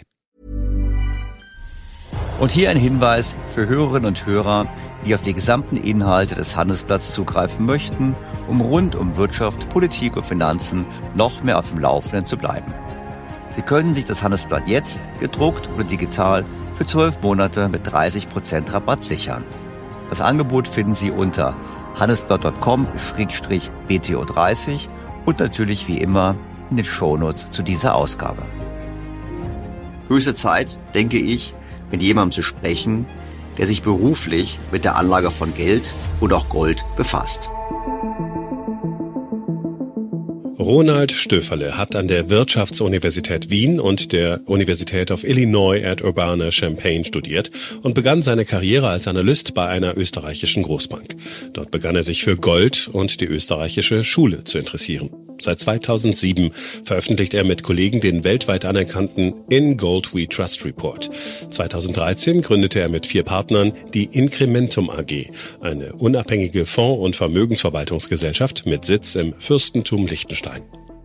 Und hier ein Hinweis für Hörerinnen und Hörer, die auf die gesamten Inhalte des Handelsblatts zugreifen möchten, um rund um Wirtschaft, Politik und Finanzen noch mehr auf dem Laufenden zu bleiben. Sie können sich das Handelsblatt jetzt, gedruckt oder digital, für 12 Monate mit 30% Rabatt sichern. Das Angebot finden Sie unter handelsblatt.com/BTO30 und natürlich wie immer in den Shownotes zu dieser Ausgabe. Höchste Zeit, denke ich, mit jemandem zu sprechen, der sich beruflich mit der Anlage von Geld und auch Gold befasst. Ronald Stöferle hat an der Wirtschaftsuniversität Wien und der Universität of Illinois at Urbana-Champaign studiert und begann seine Karriere als Analyst bei einer österreichischen Großbank. Dort begann er sich für Gold und die österreichische Schule zu interessieren. Seit 2007 veröffentlicht er mit Kollegen den weltweit anerkannten In Gold We Trust Report. 2013 gründete er mit 4 Partnern die Incrementum AG, eine unabhängige Fonds- und Vermögensverwaltungsgesellschaft mit Sitz im Fürstentum Liechtenstein.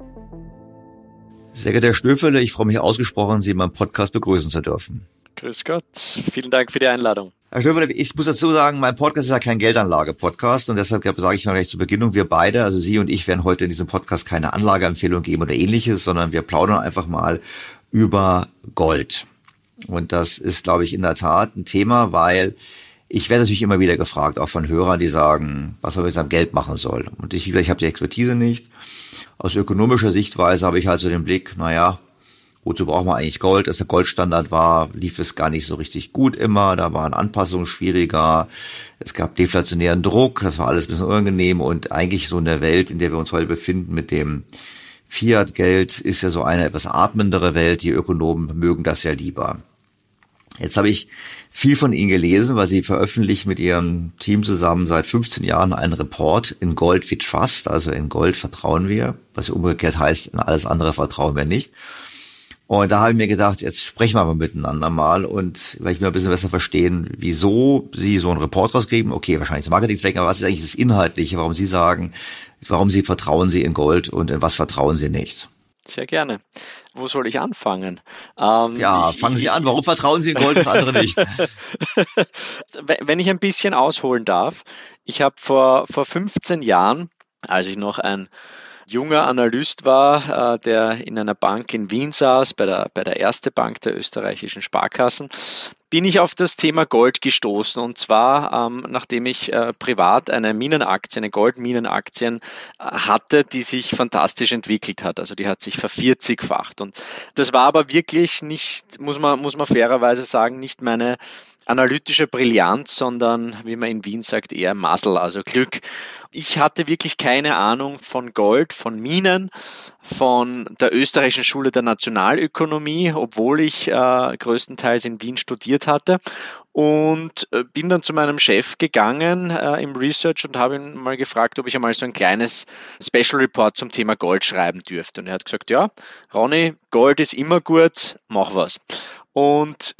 Sehr geehrter Herr Stöfele, ich freue mich ausgesprochen, Sie in meinem Podcast begrüßen zu dürfen. Grüß Gott, vielen Dank für die Einladung. Herr Stöfele, ich muss dazu sagen, mein Podcast ist ja kein Geldanlage-Podcast und deshalb sage ich mal gleich zu Beginn, wir beide, also Sie und ich, werden heute in diesem Podcast keine Anlageempfehlung geben oder ähnliches, sondern wir plaudern einfach mal über Gold. Und das ist, glaube ich, in der Tat ein Thema, weil ich werde natürlich immer wieder gefragt, auch von Hörern, die sagen, was man mit seinem Geld machen soll. Und ich, wie gesagt, ich habe die Expertise nicht. Aus ökonomischer Sichtweise habe ich also den Blick, wozu braucht man eigentlich Gold? Als der Goldstandard war, lief es gar nicht so richtig gut immer. Da waren Anpassungen schwieriger. Es gab deflationären Druck. Das war alles ein bisschen unangenehm. Und eigentlich so in der Welt, in der wir uns heute befinden, mit dem Fiat-Geld, ist ja so eine etwas atmendere Welt. Die Ökonomen mögen das ja lieber. Jetzt habe ich viel von Ihnen gelesen, weil Sie veröffentlichen mit Ihrem Team zusammen seit 15 Jahren einen Report In Gold We Trust, also in Gold vertrauen wir, was umgekehrt heißt, in alles andere vertrauen wir nicht. Und da habe ich mir gedacht, jetzt sprechen wir mal miteinander mal und weil ich mir ein bisschen besser verstehen, wieso Sie so einen Report rausgeben. Okay, wahrscheinlich zum Marketingzweck, aber was ist eigentlich das Inhaltliche, warum Sie sagen, warum Sie vertrauen Sie in Gold und in was vertrauen Sie nicht? Sehr gerne. Wo soll ich anfangen? Fangen Sie an. Warum vertrauen Sie in Gold, das andere nicht? Wenn ich ein bisschen ausholen darf. Ich habe vor 15 Jahren, als ich noch ein junger Analyst war, der in einer Bank in Wien saß, bei der Erste Bank der österreichischen Sparkassen, bin ich auf das Thema Gold gestoßen. Und zwar, nachdem ich privat eine Goldminenaktien hatte, die sich fantastisch entwickelt hat. Also die hat sich vervierzigfacht. Und das war aber wirklich nicht, muss man fairerweise sagen, nicht meine analytische Brillanz, sondern, wie man in Wien sagt, eher Masel, also Glück. Ich hatte wirklich keine Ahnung von Gold, von Minen, von der österreichischen Schule der Nationalökonomie, obwohl ich größtenteils in Wien studiert hatte. Und bin dann zu meinem Chef gegangen im Research und habe ihn mal gefragt, ob ich einmal so ein kleines Special Report zum Thema Gold schreiben dürfte. Und er hat gesagt, ja, Ronny, Gold ist immer gut, mach was. Und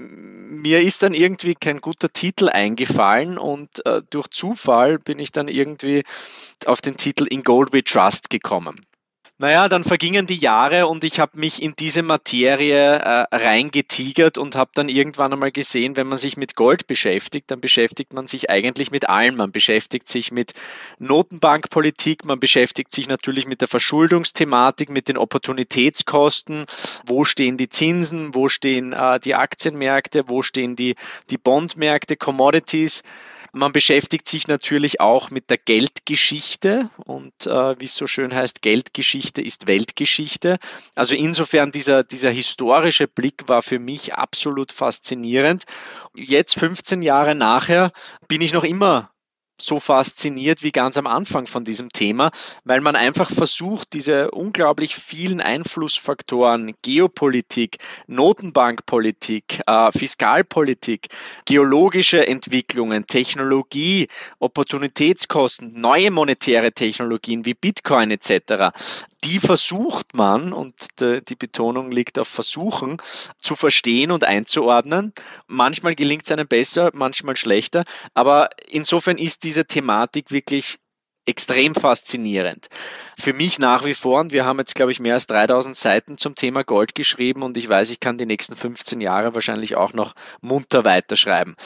mir ist dann irgendwie kein guter Titel eingefallen und durch Zufall bin ich dann irgendwie auf den Titel In Gold We Trust gekommen. Naja, dann vergingen die Jahre und ich habe mich in diese Materie reingetigert und habe dann irgendwann einmal gesehen, wenn man sich mit Gold beschäftigt, dann beschäftigt man sich eigentlich mit allem. Man beschäftigt sich mit Notenbankpolitik, man beschäftigt sich natürlich mit der Verschuldungsthematik, mit den Opportunitätskosten. Wo stehen die Zinsen, wo stehen die Aktienmärkte, wo stehen die Bondmärkte, Commodities. Man beschäftigt sich natürlich auch mit der Geldgeschichte und wie es so schön heißt, Geldgeschichte ist Weltgeschichte. Also insofern dieser historische Blick war für mich absolut faszinierend. Jetzt 15 Jahre nachher bin ich noch immer so fasziniert wie ganz am Anfang von diesem Thema, weil man einfach versucht, diese unglaublich vielen Einflussfaktoren, Geopolitik, Notenbankpolitik, Fiskalpolitik, geologische Entwicklungen, Technologie, Opportunitätskosten, neue monetäre Technologien wie Bitcoin etc., die versucht man, und die Betonung liegt auf versuchen, zu verstehen und einzuordnen. Manchmal gelingt es einem besser, manchmal schlechter, aber insofern ist diese Thematik wirklich extrem faszinierend. Für mich nach wie vor, und wir haben jetzt, glaube ich, mehr als 3000 Seiten zum Thema Gold geschrieben und ich weiß, ich kann die nächsten 15 Jahre wahrscheinlich auch noch munter weiterschreiben.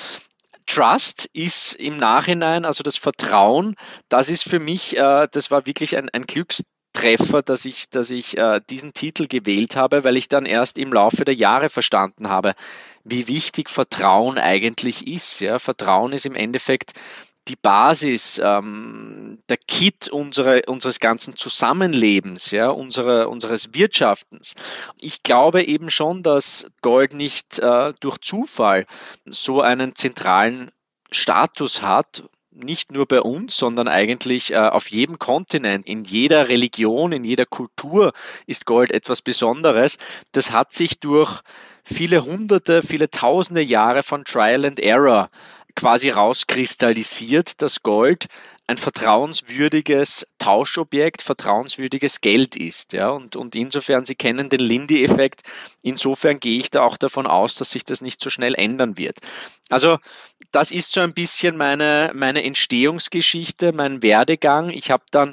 Trust ist im Nachhinein, also das Vertrauen, das ist für mich, das war wirklich ein Glückstreffer, dass ich diesen Titel gewählt habe, weil ich dann erst im Laufe der Jahre verstanden habe, wie wichtig Vertrauen eigentlich ist. Ja, Vertrauen ist im Endeffekt die Basis, der Kit unseres ganzen Zusammenlebens, ja, unseres Wirtschaftens. Ich glaube eben schon, dass Gold nicht durch Zufall so einen zentralen Status hat, nicht nur bei uns, sondern eigentlich auf jedem Kontinent, in jeder Religion, in jeder Kultur ist Gold etwas Besonderes. Das hat sich durch viele hunderte, viele tausende Jahre von Trial and Error quasi rauskristallisiert, dass Gold ein vertrauenswürdiges Tauschobjekt, vertrauenswürdiges Geld ist. Ja? Und insofern, Sie kennen den Lindy-Effekt, insofern gehe ich da auch davon aus, dass sich das nicht so schnell ändern wird. Also das ist so ein bisschen meine Entstehungsgeschichte, mein Werdegang. Ich habe dann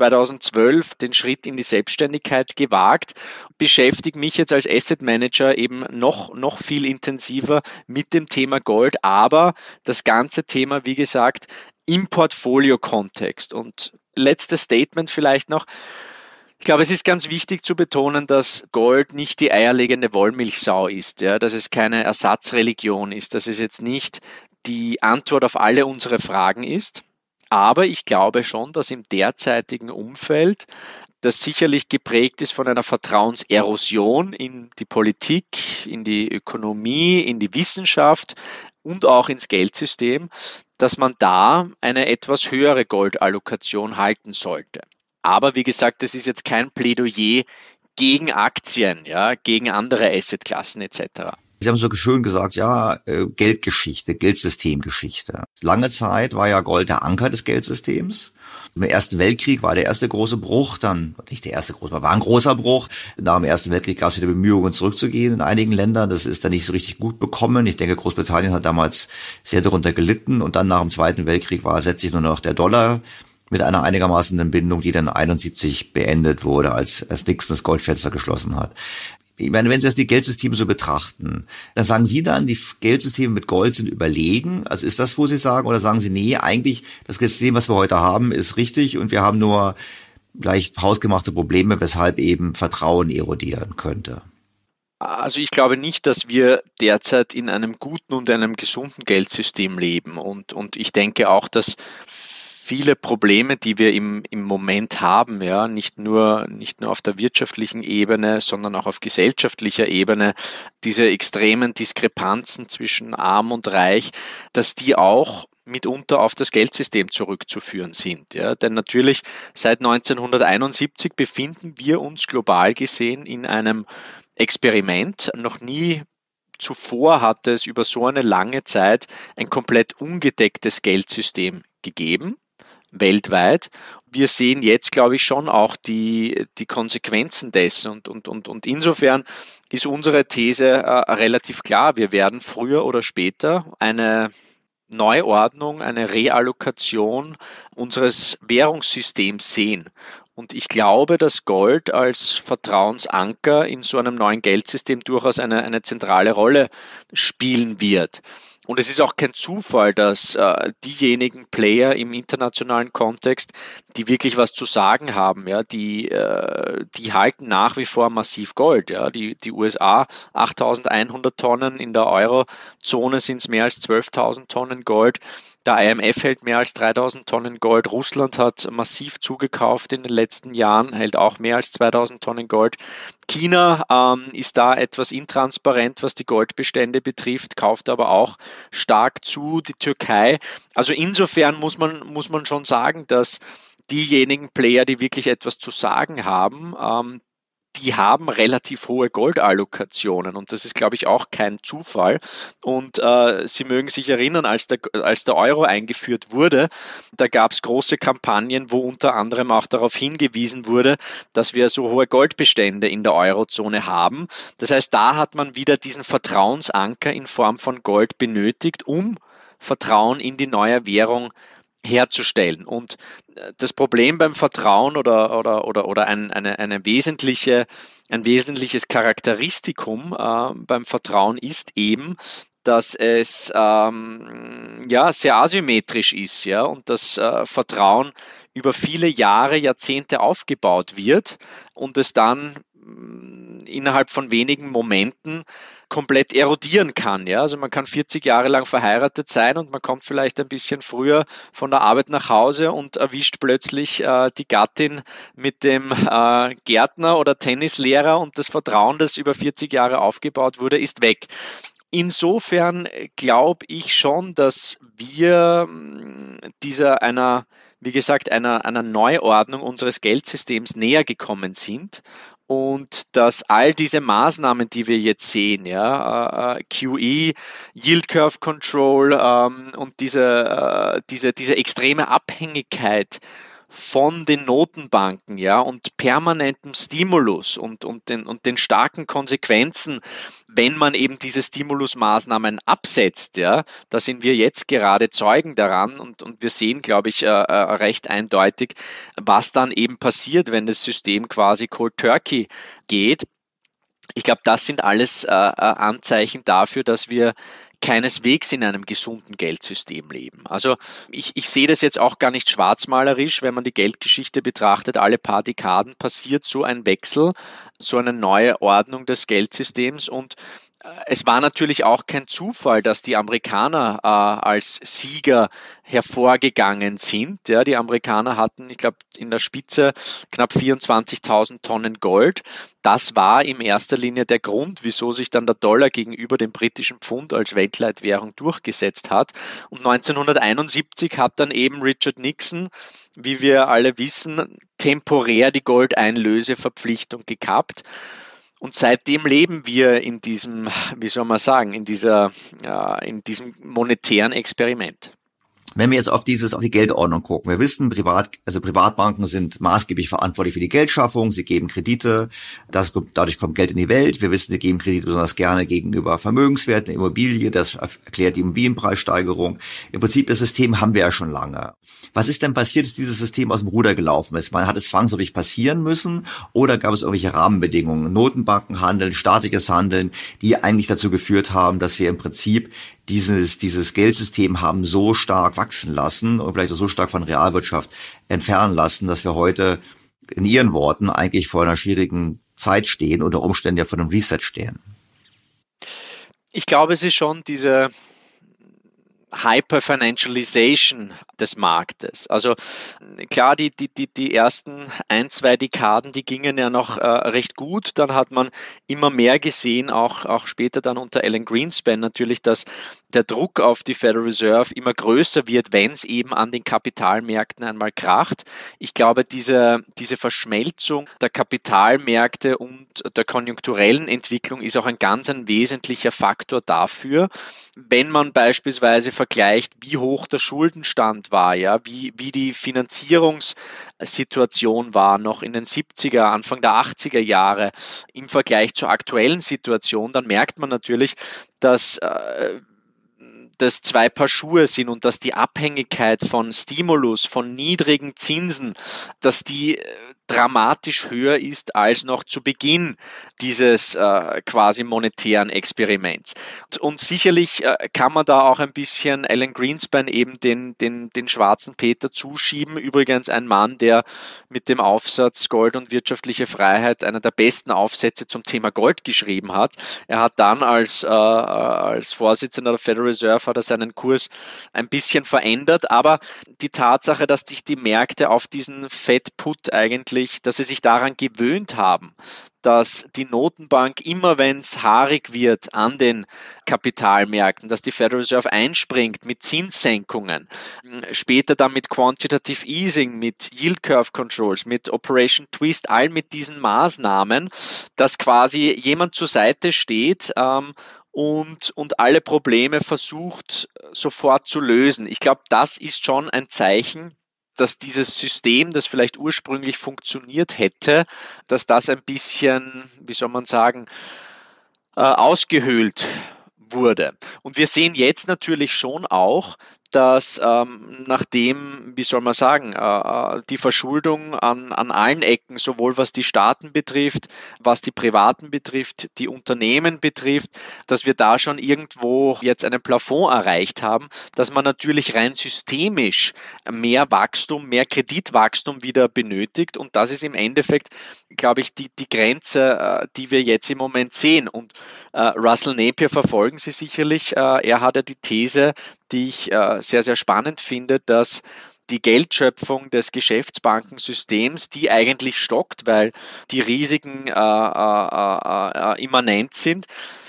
2012 den Schritt in die Selbstständigkeit gewagt, beschäftige mich jetzt als Asset Manager eben noch viel intensiver mit dem Thema Gold, aber das ganze Thema, wie gesagt, im Portfolio-Kontext. Und letztes Statement vielleicht noch. Ich glaube, es ist ganz wichtig zu betonen, dass Gold nicht die eierlegende Wollmilchsau ist, ja, dass es keine Ersatzreligion ist, dass es jetzt nicht die Antwort auf alle unsere Fragen ist. Aber ich glaube schon, dass im derzeitigen Umfeld, das sicherlich geprägt ist von einer Vertrauenserosion in die Politik, in die Ökonomie, in die Wissenschaft und auch ins Geldsystem, dass man da eine etwas höhere Goldallokation halten sollte. Aber wie gesagt, das ist jetzt kein Plädoyer gegen Aktien, ja, gegen andere Assetklassen etc. Sie haben so schön gesagt, ja, Geldgeschichte, Geldsystemgeschichte. Lange Zeit war ja Gold der Anker des Geldsystems. Im Ersten Weltkrieg war der erste große Bruch, dann nicht der erste große, war ein großer Bruch. Nach dem Ersten Weltkrieg gab es wieder Bemühungen, zurückzugehen in einigen Ländern. Das ist dann nicht so richtig gut bekommen. Ich denke, Großbritannien hat damals sehr darunter gelitten. Und dann nach dem Zweiten Weltkrieg war letztlich nur noch der Dollar mit einer einigermaßen Bindung, die dann 71 beendet wurde, als Nixon das Goldfenster geschlossen hat. Ich meine, wenn Sie das die Geldsysteme so betrachten, dann sagen Sie dann, die Geldsysteme mit Gold sind überlegen? Also ist das, wo Sie sagen? Oder sagen Sie, nee, eigentlich das System, was wir heute haben, ist richtig und wir haben nur leicht hausgemachte Probleme, weshalb eben Vertrauen erodieren könnte? Also ich glaube nicht, dass wir derzeit in einem guten und einem gesunden Geldsystem leben. Und ich denke auch, dass viele Probleme, die wir im Moment haben, ja, nicht nur auf der wirtschaftlichen Ebene, sondern auch auf gesellschaftlicher Ebene, diese extremen Diskrepanzen zwischen Arm und Reich, dass die auch mitunter auf das Geldsystem zurückzuführen sind. Ja. Denn natürlich seit 1971 befinden wir uns global gesehen in einem Experiment. Noch nie zuvor hat es über so eine lange Zeit ein komplett ungedecktes Geldsystem gegeben, weltweit. Wir sehen jetzt, glaube ich, schon auch die Konsequenzen dessen und insofern ist unsere These relativ klar. Wir werden früher oder später eine Neuordnung, eine Reallokation unseres Währungssystems sehen. Und ich glaube, dass Gold als Vertrauensanker in so einem neuen Geldsystem durchaus eine zentrale Rolle spielen wird. Und es ist auch kein Zufall, dass diejenigen Player im internationalen Kontext, die wirklich was zu sagen haben, ja, die halten nach wie vor massiv Gold. Ja. Die USA 8.100 Tonnen, in der Eurozone sind es mehr als 12.000 Tonnen Gold. Der IMF hält mehr als 3.000 Tonnen Gold. Russland hat massiv zugekauft in den letzten Jahren, hält auch mehr als 2.000 Tonnen Gold. China ist da etwas intransparent, was die Goldbestände betrifft, kauft aber auch stark zu, die Türkei. Also insofern muss man schon sagen, dass diejenigen Player, die wirklich etwas zu sagen haben, die haben relativ hohe Goldallokationen und das ist, glaube ich, auch kein Zufall. Und Sie mögen sich erinnern, als der Euro eingeführt wurde, da gab es große Kampagnen, wo unter anderem auch darauf hingewiesen wurde, dass wir so hohe Goldbestände in der Eurozone haben. Das heißt, da hat man wieder diesen Vertrauensanker in Form von Gold benötigt, um Vertrauen in die neue Währung herzustellen. Und das Problem beim Vertrauen oder ein wesentliches Charakteristikum beim Vertrauen ist eben, dass es sehr asymmetrisch ist, ja, und das Vertrauen über viele Jahre, Jahrzehnte aufgebaut wird und es dann innerhalb von wenigen Momenten komplett erodieren kann. Ja? Also man kann 40 Jahre lang verheiratet sein und man kommt vielleicht ein bisschen früher von der Arbeit nach Hause und erwischt plötzlich die Gattin mit dem Gärtner oder Tennislehrer und das Vertrauen, das über 40 Jahre aufgebaut wurde, ist weg. Insofern glaube ich schon, dass wir einer Neuordnung unseres Geldsystems näher gekommen sind. und dass all diese Maßnahmen, die wir jetzt sehen, QE, Yield Curve Control und diese extreme Abhängigkeit von den Notenbanken, und permanentem Stimulus und den starken Konsequenzen, wenn man eben diese Stimulusmaßnahmen absetzt, da sind wir jetzt gerade Zeugen daran und wir sehen, glaube ich, recht eindeutig, was dann eben passiert, wenn das System quasi Cold Turkey geht. Ich glaube, das sind alles Anzeichen dafür, dass wir keineswegs in einem gesunden Geldsystem leben. Also ich sehe das jetzt auch gar nicht schwarzmalerisch, wenn man die Geldgeschichte betrachtet. Alle paar Dekaden passiert so ein Wechsel, so eine neue Ordnung des Geldsystems und es war natürlich auch kein Zufall, dass die Amerikaner als Sieger hervorgegangen sind. Ja, die Amerikaner hatten, ich glaube, in der Spitze knapp 24.000 Tonnen Gold. Das war in erster Linie der Grund, wieso sich dann der Dollar gegenüber dem britischen Pfund als Weltleitwährung durchgesetzt hat. Und 1971 hat dann eben Richard Nixon, wie wir alle wissen, temporär die Goldeinlöseverpflichtung gekappt. Und seitdem leben wir in diesem, in diesem monetären Experiment. Wenn wir jetzt auf die Geldordnung gucken, wir wissen, Privatbanken sind maßgeblich verantwortlich für die Geldschaffung, sie geben Kredite, dadurch kommt Geld in die Welt. Wir wissen, sie geben Kredite besonders gerne gegenüber Vermögenswerten, Immobilie, das erklärt die Immobilienpreissteigerung. Im Prinzip das System haben wir ja schon lange. Was ist denn passiert, dass dieses System aus dem Ruder gelaufen ist? Hat es zwangsläufig passieren müssen oder gab es irgendwelche Rahmenbedingungen, Notenbankenhandeln, staatliches Handeln, die eigentlich dazu geführt haben, dass wir im Prinzip dieses Geldsystem haben so stark wachsen lassen und vielleicht auch so stark von Realwirtschaft entfernen lassen, dass wir heute in Ihren Worten eigentlich vor einer schwierigen Zeit stehen, unter Umständen ja vor einem Reset stehen? Ich glaube, es ist schon diese Hyperfinancialization des Marktes. Also klar, die ersten 1-2 Dekaden, die gingen ja noch recht gut. Dann hat man immer mehr gesehen, auch später dann unter Alan Greenspan natürlich, dass der Druck auf die Federal Reserve immer größer wird, wenn es eben an den Kapitalmärkten einmal kracht. Ich glaube, diese Verschmelzung der Kapitalmärkte und der konjunkturellen Entwicklung ist auch ein wesentlicher Faktor dafür, wenn man beispielsweise vergleicht, wie hoch der Schuldenstand war, wie die Finanzierungssituation war noch in den 70er, Anfang der 80er Jahre im Vergleich zur aktuellen Situation, dann merkt man natürlich, dass das zwei Paar Schuhe sind und dass die Abhängigkeit von Stimulus, von niedrigen Zinsen, dass die dramatisch höher ist als noch zu Beginn dieses quasi monetären Experiments. Und sicherlich kann man da auch ein bisschen Alan Greenspan eben den schwarzen Peter zuschieben. Übrigens ein Mann, der mit dem Aufsatz Gold und wirtschaftliche Freiheit einer der besten Aufsätze zum Thema Gold geschrieben hat. Er hat dann als Vorsitzender der Federal Reserve hat er seinen Kurs ein bisschen verändert, aber die Tatsache, dass sich die Märkte auf diesen Fed Put eigentlich, dass sie sich daran gewöhnt haben, dass die Notenbank immer, wenn es haarig wird an den Kapitalmärkten, dass die Federal Reserve einspringt mit Zinssenkungen, später dann mit Quantitative Easing, mit Yield Curve Controls, mit Operation Twist, all mit diesen Maßnahmen, dass quasi jemand zur Seite steht und alle Probleme versucht sofort zu lösen. Ich glaube, das ist schon ein Zeichen, dass dieses System, das vielleicht ursprünglich funktioniert hätte, dass das ein bisschen, ausgehöhlt wurde. Und wir sehen jetzt natürlich schon auch, dass nachdem, die Verschuldung an allen Ecken, sowohl was die Staaten betrifft, was die Privaten betrifft, die Unternehmen betrifft, dass wir da schon irgendwo jetzt einen Plafond erreicht haben, dass man natürlich rein systemisch mehr Wachstum, mehr Kreditwachstum wieder benötigt. Und das ist im Endeffekt, glaube ich, die Grenze, die wir jetzt im Moment sehen. Und Russell Napier verfolgen Sie sicherlich. Er hat ja die These, die ich sehr, sehr spannend finde, dass die Geldschöpfung des Geschäftsbankensystems, die eigentlich stockt, weil die Risiken immanent sind,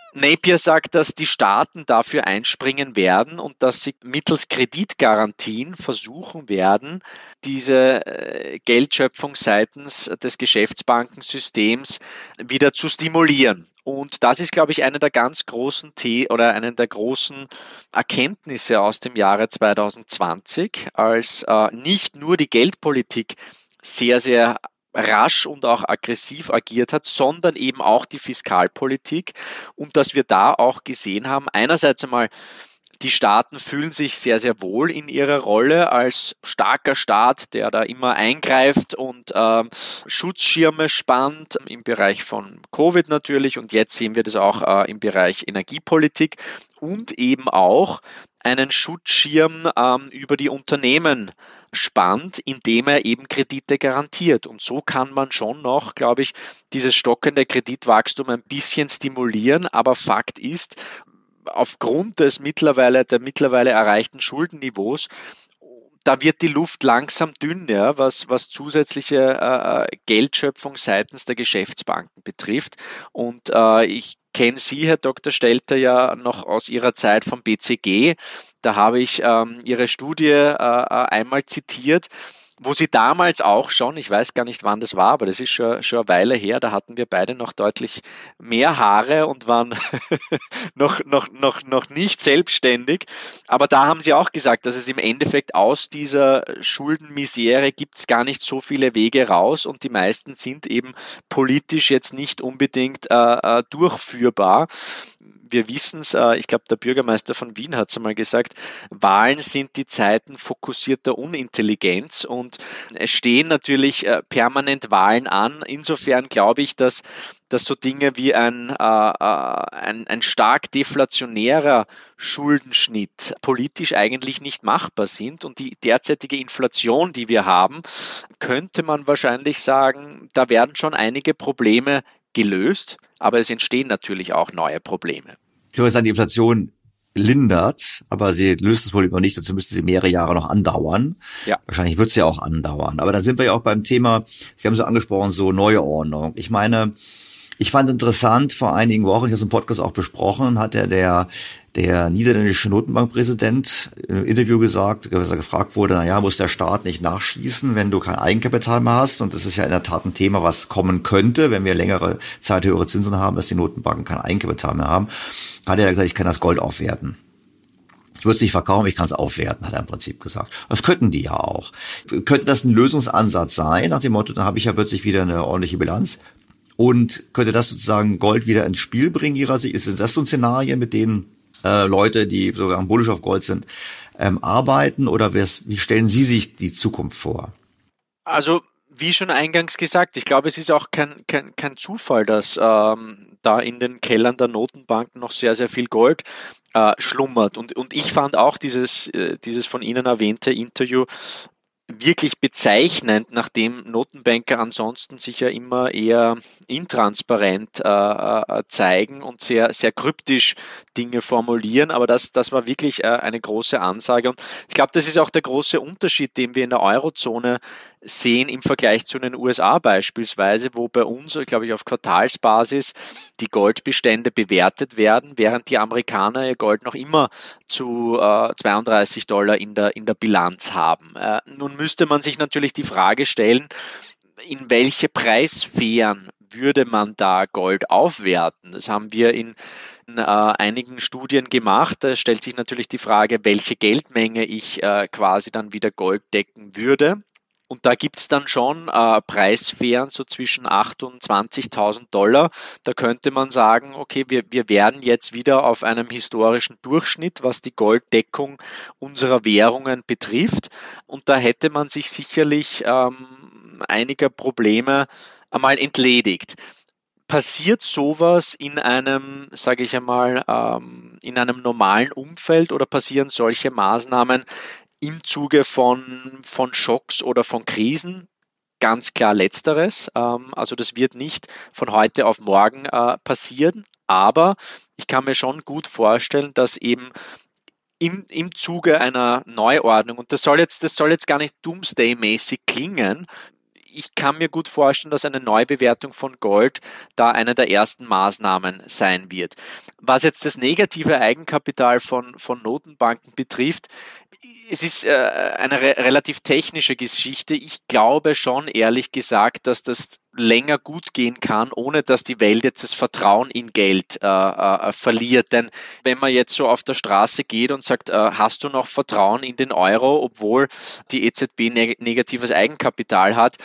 Napier sagt, dass die Staaten dafür einspringen werden und dass sie mittels Kreditgarantien versuchen werden, diese Geldschöpfung seitens des Geschäftsbankensystems wieder zu stimulieren. Und das ist, glaube ich, eine der ganz großen eine der großen Erkenntnisse aus dem Jahre 2020, als nicht nur die Geldpolitik sehr, sehr rasch und auch aggressiv agiert hat, sondern eben auch die Fiskalpolitik und dass wir da auch gesehen haben, einerseits einmal, die Staaten fühlen sich sehr, sehr wohl in ihrer Rolle als starker Staat, der da immer eingreift und Schutzschirme spannt im Bereich von Covid natürlich, und jetzt sehen wir das auch im Bereich Energiepolitik und eben auch einen Schutzschirm über die Unternehmen spannt, indem er eben Kredite garantiert. Und so kann man schon noch, glaube ich, dieses stockende Kreditwachstum ein bisschen stimulieren. Aber Fakt ist, aufgrund der mittlerweile erreichten Schuldenniveaus, da wird die Luft langsam dünn, ja, was zusätzliche Geldschöpfung seitens der Geschäftsbanken betrifft. Und ich kenne Sie, Herr Dr. Stelter, ja noch aus Ihrer Zeit vom BCG. Da habe ich Ihre Studie einmal zitiert, wo Sie damals auch schon, ich weiß gar nicht, wann das war, aber das ist schon eine Weile her, da hatten wir beide noch deutlich mehr Haare und waren noch nicht selbstständig. Aber da haben Sie auch gesagt, dass es im Endeffekt aus dieser Schuldenmisere gibt es gar nicht so viele Wege raus und die meisten sind eben politisch jetzt nicht unbedingt durchführbar. Wir wissen es, ich glaube, der Bürgermeister von Wien hat es einmal gesagt, Wahlen sind die Zeiten fokussierter Unintelligenz und es stehen natürlich permanent Wahlen an. Insofern glaube ich, dass so Dinge wie ein stark deflationärer Schuldenschnitt politisch eigentlich nicht machbar sind. Und die derzeitige Inflation, die wir haben, könnte man wahrscheinlich sagen, da werden schon einige Probleme gelöst, aber es entstehen natürlich auch neue Probleme. Ich würde sagen, die Inflation lindert, aber sie löst das Problem noch nicht, dazu müsste sie mehrere Jahre noch andauern. Ja. Wahrscheinlich wird es ja auch andauern. Aber da sind wir ja auch beim Thema, Sie haben so angesprochen, so neue Ordnung. Ich meine, ich fand interessant, vor einigen Wochen, ich habe es im Podcast auch besprochen, hat der niederländische Notenbankpräsident im Interview gesagt, dass er gefragt wurde, muss der Staat nicht nachschießen, wenn du kein Eigenkapital mehr hast? Und das ist ja in der Tat ein Thema, was kommen könnte, wenn wir längere Zeit höhere Zinsen haben, dass die Notenbanken kein Eigenkapital mehr haben. Hat er gesagt, ich kann das Gold aufwerten. Ich würde es nicht verkaufen, ich kann es aufwerten, hat er im Prinzip gesagt. Das könnten die ja auch. Könnte das ein Lösungsansatz sein, nach dem Motto, dann habe ich ja plötzlich wieder eine ordentliche Bilanz? Und könnte das sozusagen Gold wieder ins Spiel bringen, Ihrer Sicht? Ist das so ein Szenario, mit denen Leute, die sogar bullish auf Gold sind, arbeiten? Oder wie stellen Sie sich die Zukunft vor? Also, wie schon eingangs gesagt, ich glaube, es ist auch kein Zufall, dass da in den Kellern der Notenbanken noch sehr, sehr viel Gold schlummert. Und ich fand auch dieses von Ihnen erwähnte Interview wirklich bezeichnend, nachdem Notenbanker ansonsten sich ja immer eher intransparent zeigen und sehr, sehr kryptisch Dinge formulieren. Aber das war wirklich eine große Ansage. Und ich glaube, das ist auch der große Unterschied, den wir in der Eurozone sehen im Vergleich zu den USA beispielsweise, wo bei uns, glaube ich, auf Quartalsbasis die Goldbestände bewertet werden, während die Amerikaner ihr Gold noch immer zu $32 in der Bilanz haben. Nun müsste man sich natürlich die Frage stellen, in welche Preissphären würde man da Gold aufwerten? Das haben wir in einigen Studien gemacht. Da stellt sich natürlich die Frage, welche Geldmenge ich quasi dann wieder Gold decken würde. Und da gibt es dann schon Preissphären so zwischen $8.000 und $20.000. Da könnte man sagen, okay, wir werden jetzt wieder auf einem historischen Durchschnitt, was die Golddeckung unserer Währungen betrifft. Und da hätte man sich sicherlich einiger Probleme einmal entledigt. Passiert sowas in einem, sage ich einmal, in einem normalen Umfeld oder passieren solche Maßnahmen im Zuge von Schocks oder von Krisen? Ganz klar Letzteres. Also das wird nicht von heute auf morgen passieren, aber ich kann mir schon gut vorstellen, dass eben im Zuge einer Neuordnung, und das soll jetzt gar nicht Doomsday-mäßig klingen, ich kann mir gut vorstellen, dass eine Neubewertung von Gold da eine der ersten Maßnahmen sein wird. Was jetzt das negative Eigenkapital von Notenbanken betrifft, es ist eine relativ technische Geschichte. Ich glaube schon, ehrlich gesagt, dass das länger gut gehen kann, ohne dass die Welt jetzt das Vertrauen in Geld verliert. Denn wenn man jetzt so auf der Straße geht und sagt, hast du noch Vertrauen in den Euro, obwohl die EZB negatives Eigenkapital hat,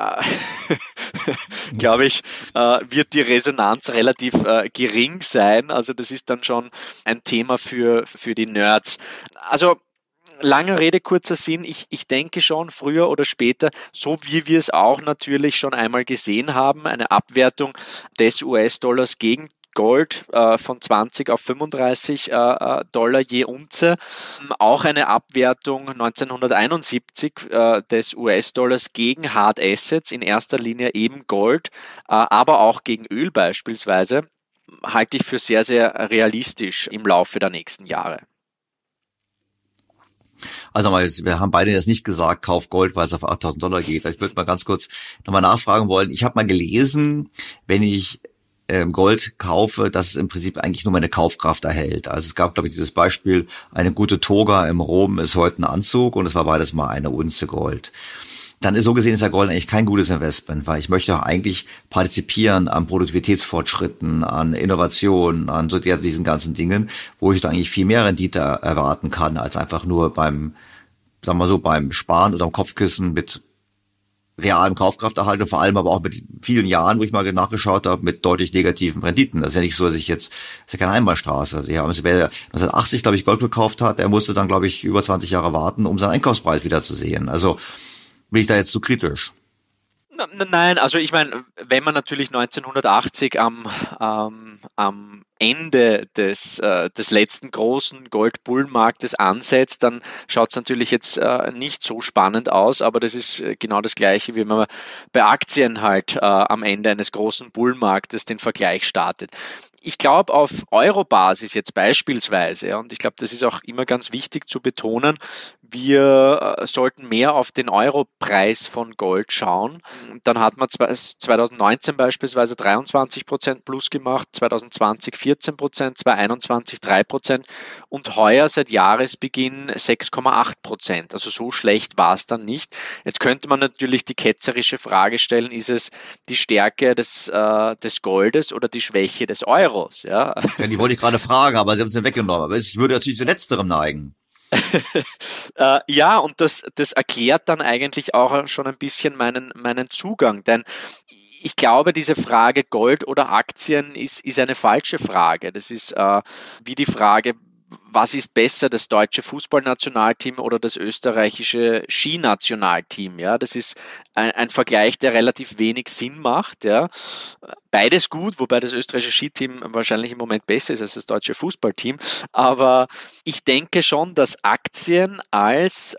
glaube ich, wird die Resonanz relativ gering sein. Also das ist dann schon ein Thema für die Nerds. Also lange Rede, kurzer Sinn, ich denke schon, früher oder später, so wie wir es auch natürlich schon einmal gesehen haben, eine Abwertung des US-Dollars gegen Gold von 20 auf 35 Dollar je Unze, auch eine Abwertung 1971 des US-Dollars gegen Hard Assets, in erster Linie eben Gold, aber auch gegen Öl beispielsweise, halte ich für sehr, sehr realistisch im Laufe der nächsten Jahre. Also wir haben beide jetzt nicht gesagt, kauf Gold, weil es auf $8.000 geht. Ich würde mal ganz kurz nochmal nachfragen wollen. Ich habe mal gelesen, wenn ich Gold kaufe, dass es im Prinzip eigentlich nur meine Kaufkraft erhält. Also es gab, glaube ich, dieses Beispiel, eine gute Toga im Rom ist heute ein Anzug und es war beides mal eine Unze Gold. Dann ist so gesehen ist ja Gold eigentlich kein gutes Investment, weil ich möchte auch eigentlich partizipieren an Produktivitätsfortschritten, an Innovationen, an so diesen ganzen Dingen, wo ich da eigentlich viel mehr Rendite erwarten kann, als einfach nur beim Sparen oder am Kopfkissen mit realem Kaufkrafterhalt und vor allem aber auch mit vielen Jahren, wo ich mal nachgeschaut habe, mit deutlich negativen Renditen. Das ist ja nicht so, dass das ist ja keine Einbahnstraße. Also wer 1980, glaube ich, Gold gekauft hat, der musste dann, glaube ich, über 20 Jahre warten, um seinen Einkaufspreis wieder zu sehen. Also bin ich da jetzt zu kritisch? Nein, also ich meine, wenn man natürlich 1980 am Ende des letzten großen Gold-Bull-Marktes ansetzt, dann schaut es natürlich jetzt nicht so spannend aus, aber das ist genau das Gleiche, wie wenn man bei Aktien halt am Ende eines großen Bullmarktes den Vergleich startet. Ich glaube, auf Euro-Basis jetzt beispielsweise, und ich glaube, das ist auch immer ganz wichtig zu betonen, wir sollten mehr auf den Euro-Preis von Gold schauen. Dann hat man 2019 beispielsweise 23% plus gemacht, 2020 14%, 2021 3% und heuer seit Jahresbeginn 6,8%. Also so schlecht war es dann nicht. Jetzt könnte man natürlich die ketzerische Frage stellen, ist es die Stärke des Goldes oder die Schwäche des Euros? Ja, die wollte ich gerade fragen, aber Sie haben es mir weggenommen. Aber ich würde natürlich zu letzterem neigen. Ja, und das erklärt dann eigentlich auch schon ein bisschen meinen Zugang, denn ich glaube, diese Frage Gold oder Aktien ist eine falsche Frage. Das ist wie die Frage, was ist besser, das deutsche Fußballnationalteam oder das österreichische Skinationalteam? Ja, das ist ein Vergleich, der relativ wenig Sinn macht. Ja. Beides gut, wobei das österreichische Skiteam wahrscheinlich im Moment besser ist als das deutsche Fußballteam. Aber ich denke schon, dass Aktien als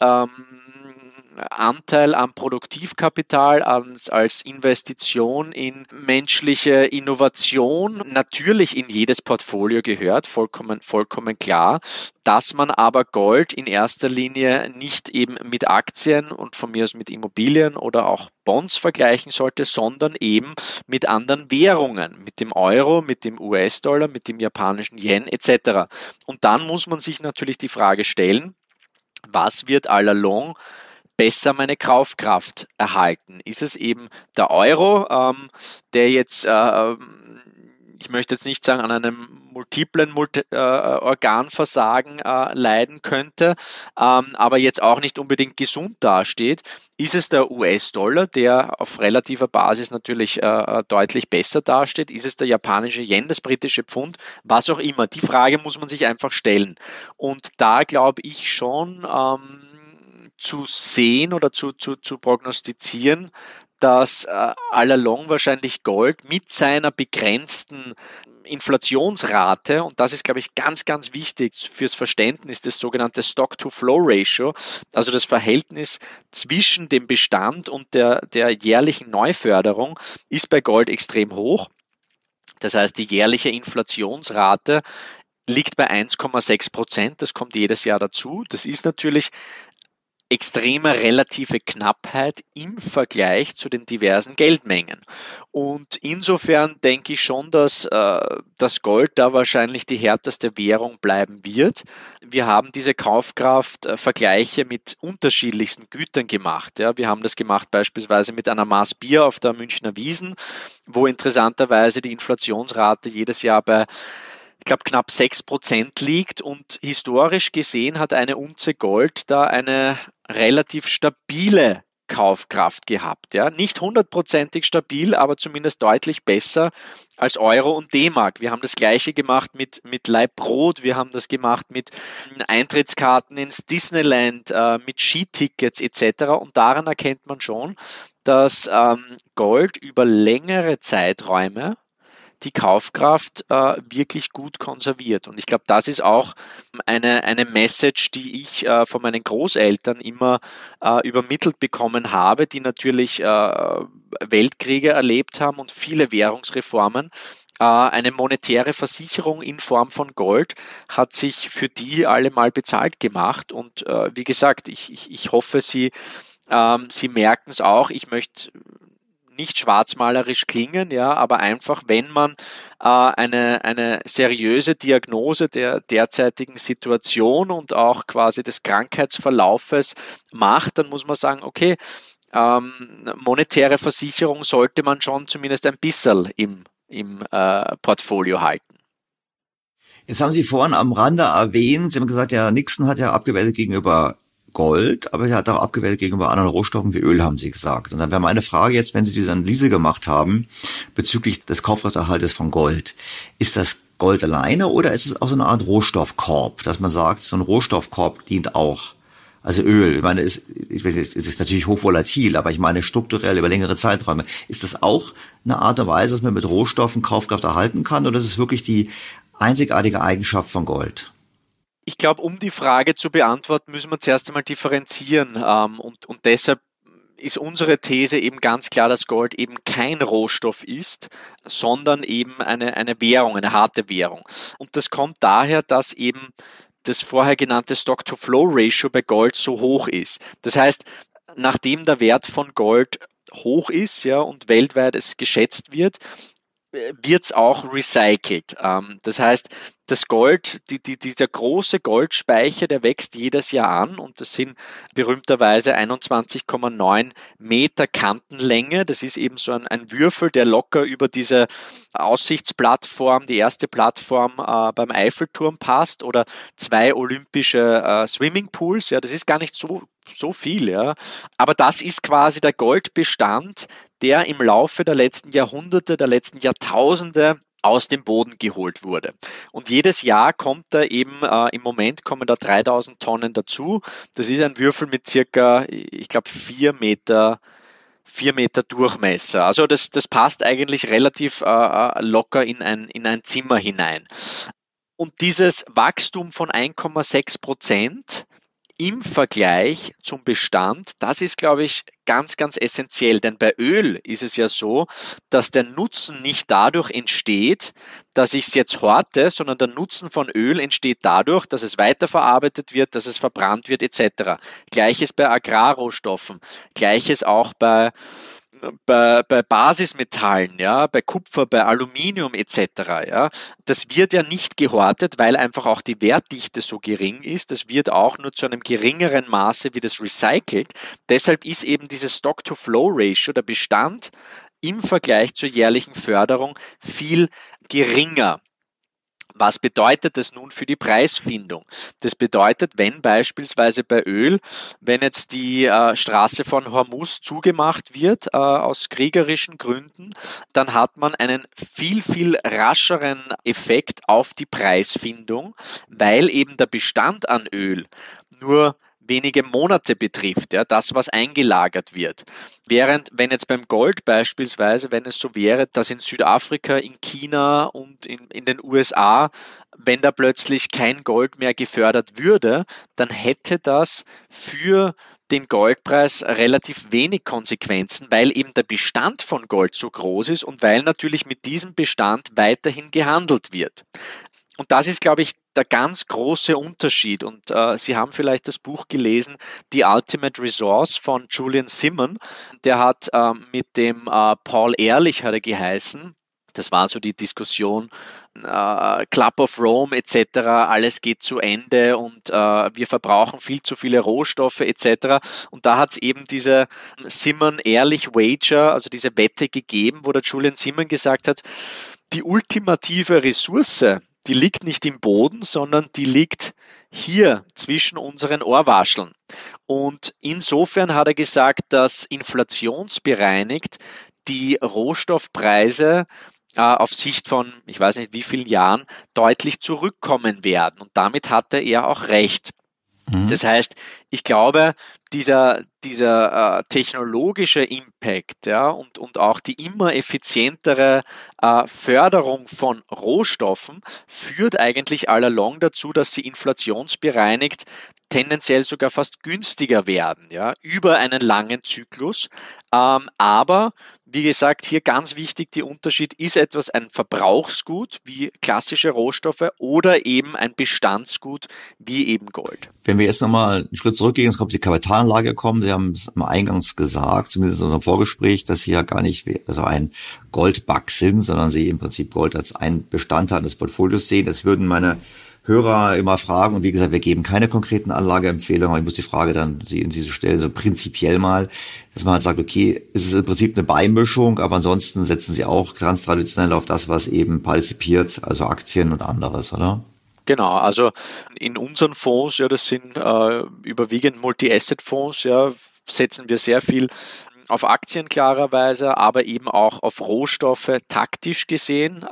Anteil am Produktivkapital, als Investition in menschliche Innovation natürlich in jedes Portfolio gehört, vollkommen klar, dass man aber Gold in erster Linie nicht eben mit Aktien und von mir aus mit Immobilien oder auch Bonds vergleichen sollte, sondern eben mit anderen Währungen, mit dem Euro, mit dem US-Dollar, mit dem japanischen Yen etc. Und dann muss man sich natürlich die Frage stellen, was wird all along besser meine Kaufkraft erhalten? Ist es eben der Euro, der jetzt, ich möchte jetzt nicht sagen, an einem multiplen Organversagen leiden könnte, aber jetzt auch nicht unbedingt gesund dasteht? Ist es der US-Dollar, der auf relativer Basis natürlich deutlich besser dasteht? Ist es der japanische Yen, das britische Pfund? Was auch immer. Die Frage muss man sich einfach stellen. Und da glaube ich schon, zu sehen oder zu prognostizieren, dass all along wahrscheinlich Gold mit seiner begrenzten Inflationsrate, und das ist, glaube ich, ganz, ganz wichtig fürs Verständnis, das sogenannte Stock-to-Flow-Ratio, also das Verhältnis zwischen dem Bestand und der jährlichen Neuförderung, ist bei Gold extrem hoch. Das heißt, die jährliche Inflationsrate liegt bei 1,6%. Das kommt jedes Jahr dazu. Das ist natürlich extreme relative Knappheit im Vergleich zu den diversen Geldmengen. Und insofern denke ich schon, dass das Gold da wahrscheinlich die härteste Währung bleiben wird. Wir haben diese Kaufkraftvergleiche mit unterschiedlichsten Gütern gemacht. Ja, wir haben das gemacht beispielsweise mit einer Maß Bier auf der Münchner Wiesn, wo interessanterweise die Inflationsrate jedes Jahr bei knapp 6% liegt, und historisch gesehen hat eine Unze Gold da eine relativ stabile Kaufkraft gehabt. Ja. Nicht 100%ig stabil, aber zumindest deutlich besser als Euro und D-Mark. Wir haben das Gleiche gemacht mit Laib Brot, wir haben das gemacht mit Eintrittskarten ins Disneyland, mit Skitickets etc. Und daran erkennt man schon, dass Gold über längere Zeiträume die Kaufkraft wirklich gut konserviert. Und ich glaube, das ist auch eine Message, die ich von meinen Großeltern immer übermittelt bekommen habe, die natürlich Weltkriege erlebt haben und viele Währungsreformen. Eine monetäre Versicherung in Form von Gold hat sich für die alle mal bezahlt gemacht. Und wie gesagt, ich hoffe, Sie merken es auch. Ich möchte nicht schwarzmalerisch klingen, ja, aber einfach, wenn man eine seriöse Diagnose der derzeitigen Situation und auch quasi des Krankheitsverlaufes macht, dann muss man sagen, okay, monetäre Versicherung sollte man schon zumindest ein bisschen im Portfolio halten. Jetzt haben Sie vorhin am Rande erwähnt, Sie haben gesagt, ja, Nixon hat ja abgewertet gegenüber Gold, aber er hat auch abgewertet gegenüber anderen Rohstoffen wie Öl, haben Sie gesagt. Und dann wäre meine Frage jetzt, wenn Sie diese Analyse gemacht haben bezüglich des Kaufkrafterhaltes von Gold, ist das Gold alleine oder ist es auch so eine Art Rohstoffkorb, dass man sagt, so ein Rohstoffkorb dient auch? Also Öl, ich meine, es ist natürlich hochvolatil, aber ich meine strukturell über längere Zeiträume. Ist das auch eine Art und Weise, dass man mit Rohstoffen Kaufkraft erhalten kann, oder ist es wirklich die einzigartige Eigenschaft von Gold? Ich glaube, um die Frage zu beantworten, müssen wir zuerst einmal differenzieren. Und deshalb ist unsere These eben ganz klar, dass Gold eben kein Rohstoff ist, sondern eben eine Währung, eine harte Währung. Und das kommt daher, dass eben das vorher genannte Stock-to-Flow-Ratio bei Gold so hoch ist. Das heißt, nachdem der Wert von Gold hoch ist, ja, und weltweit es geschätzt wird es auch recycelt. Das heißt, das Gold, dieser große Goldspeicher, der wächst jedes Jahr an, und das sind berühmterweise 21,9 Meter Kantenlänge. Das ist eben so ein Würfel, der locker über diese Aussichtsplattform, die erste Plattform beim Eiffelturm passt, oder 2 olympische Swimmingpools. Ja, das ist gar nicht so viel. Ja. Aber das ist quasi der Goldbestand, der im Laufe der letzten Jahrhunderte, der letzten Jahrtausende aus dem Boden geholt wurde. Und jedes Jahr kommt da eben, im Moment kommen da 3000 Tonnen dazu. Das ist ein Würfel mit circa, ich glaube, 4 Meter Durchmesser. Also das passt eigentlich relativ locker in ein Zimmer hinein. Und dieses Wachstum von 1,6% im Vergleich zum Bestand, das ist, glaube ich, ganz, ganz essentiell. Denn bei Öl ist es ja so, dass der Nutzen nicht dadurch entsteht, dass ich es jetzt horte, sondern der Nutzen von Öl entsteht dadurch, dass es weiterverarbeitet wird, dass es verbrannt wird etc. Gleiches bei Agrarrohstoffen, Gleiches auch bei Basismetallen, ja, bei Kupfer, bei Aluminium etc. Ja, das wird ja nicht gehortet, weil einfach auch die Wertdichte so gering ist. Das wird auch nur zu einem geringeren Maße wird es recycelt. Deshalb ist eben dieses Stock-to-Flow-Ratio, der Bestand im Vergleich zur jährlichen Förderung, viel geringer. Was bedeutet das nun für die Preisfindung? Das bedeutet, wenn beispielsweise bei Öl, wenn jetzt die Straße von Hormuz zugemacht wird aus kriegerischen Gründen, dann hat man einen viel, viel rascheren Effekt auf die Preisfindung, weil eben der Bestand an Öl nur wenige Monate betrifft, ja, das, was eingelagert wird. Während, wenn jetzt beim Gold beispielsweise, wenn es so wäre, dass in Südafrika, in China und in den USA, wenn da plötzlich kein Gold mehr gefördert würde, dann hätte das für den Goldpreis relativ wenig Konsequenzen, weil eben der Bestand von Gold so groß ist und weil natürlich mit diesem Bestand weiterhin gehandelt wird. Und das ist, glaube ich, der ganz große Unterschied. Und Sie haben vielleicht das Buch gelesen, The Ultimate Resource von Julian Simon. Der hat mit dem Paul Ehrlich, hat er geheißen. Das war so die Diskussion, Club of Rome etc., alles geht zu Ende und wir verbrauchen viel zu viele Rohstoffe etc. Und da hat es eben diese Simon-Ehrlich-Wager, also diese Wette gegeben, wo der Julian Simon gesagt hat, die ultimative Ressource, die liegt nicht im Boden, sondern die liegt hier zwischen unseren Ohrwascheln. Und insofern hat er gesagt, dass inflationsbereinigt die Rohstoffpreise auf Sicht von, ich weiß nicht wie vielen Jahren, deutlich zurückkommen werden. Und damit hatte er auch recht. Das heißt, ich glaube, dieser technologische Impact, ja, und auch die immer effizientere Förderung von Rohstoffen führt eigentlich all along dazu, dass sie inflationsbereinigt tendenziell sogar fast günstiger werden, ja, über einen langen Zyklus. Aber wie gesagt, hier ganz wichtig, der Unterschied, ist etwas ein Verbrauchsgut wie klassische Rohstoffe oder eben ein Bestandsgut wie eben Gold. Wenn wir jetzt nochmal einen Schritt zurückgehen, es kommt die Kapitalanlage kommen. Sie haben es eingangs gesagt, zumindest in unserem Vorgespräch, dass Sie ja gar nicht also ein Goldbug sind, sondern Sie im Prinzip Gold als ein Bestandteil des Portfolios sehen. Das würden meine Hörer immer fragen. Und wie gesagt, wir geben keine konkreten Anlageempfehlungen, aber ich muss die Frage dann in Sie stellen, so prinzipiell mal, dass man halt sagt, okay, es ist im Prinzip eine Beimischung, aber ansonsten setzen Sie auch ganz traditionell auf das, was eben partizipiert, also Aktien und anderes, oder? Genau, also in unseren Fonds, ja, das sind überwiegend Multi-Asset-Fonds, ja, setzen wir sehr viel auf Aktien klarerweise, aber eben auch auf Rohstoffe taktisch gesehen,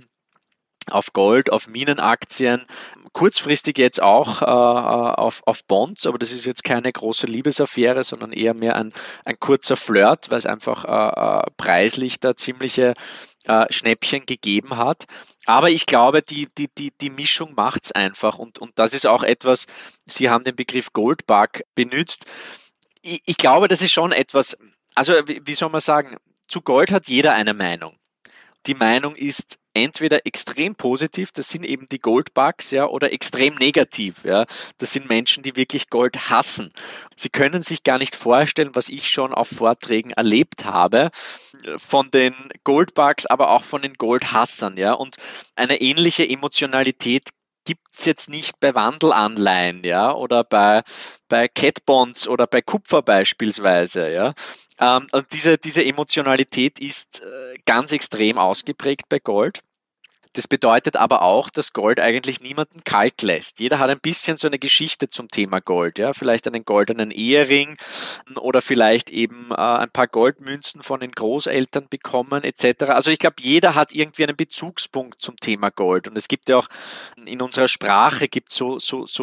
auf Gold, auf Minenaktien, kurzfristig jetzt auch auf Bonds, aber das ist jetzt keine große Liebesaffäre, sondern eher mehr ein kurzer Flirt, weil es einfach preislich da ziemliche Schnäppchen gegeben hat. Aber ich glaube, die Mischung macht's einfach und das ist auch etwas, Sie haben den Begriff Goldbug benutzt. Ich glaube, das ist schon etwas, also wie soll man sagen, zu Gold hat jeder eine Meinung. Die Meinung ist entweder extrem positiv, das sind eben die Goldbugs, ja, oder extrem negativ, ja. Das sind Menschen, die wirklich Gold hassen. Sie können sich gar nicht vorstellen, was ich schon auf Vorträgen erlebt habe von den Goldbugs, aber auch von den Goldhassern, ja. Und eine ähnliche Emotionalität gibt es jetzt nicht bei Wandelanleihen, ja, oder bei Cat Bonds oder bei Kupfer beispielsweise, ja. Und diese Emotionalität ist ganz extrem ausgeprägt bei Gold. Das bedeutet aber auch, dass Gold eigentlich niemanden kalt lässt. Jeder hat ein bisschen so eine Geschichte zum Thema Gold, ja, vielleicht einen goldenen Ehering oder vielleicht eben ein paar Goldmünzen von den Großeltern bekommen etc. Also ich glaube, jeder hat irgendwie einen Bezugspunkt zum Thema Gold und es gibt ja auch in unserer Sprache gibt so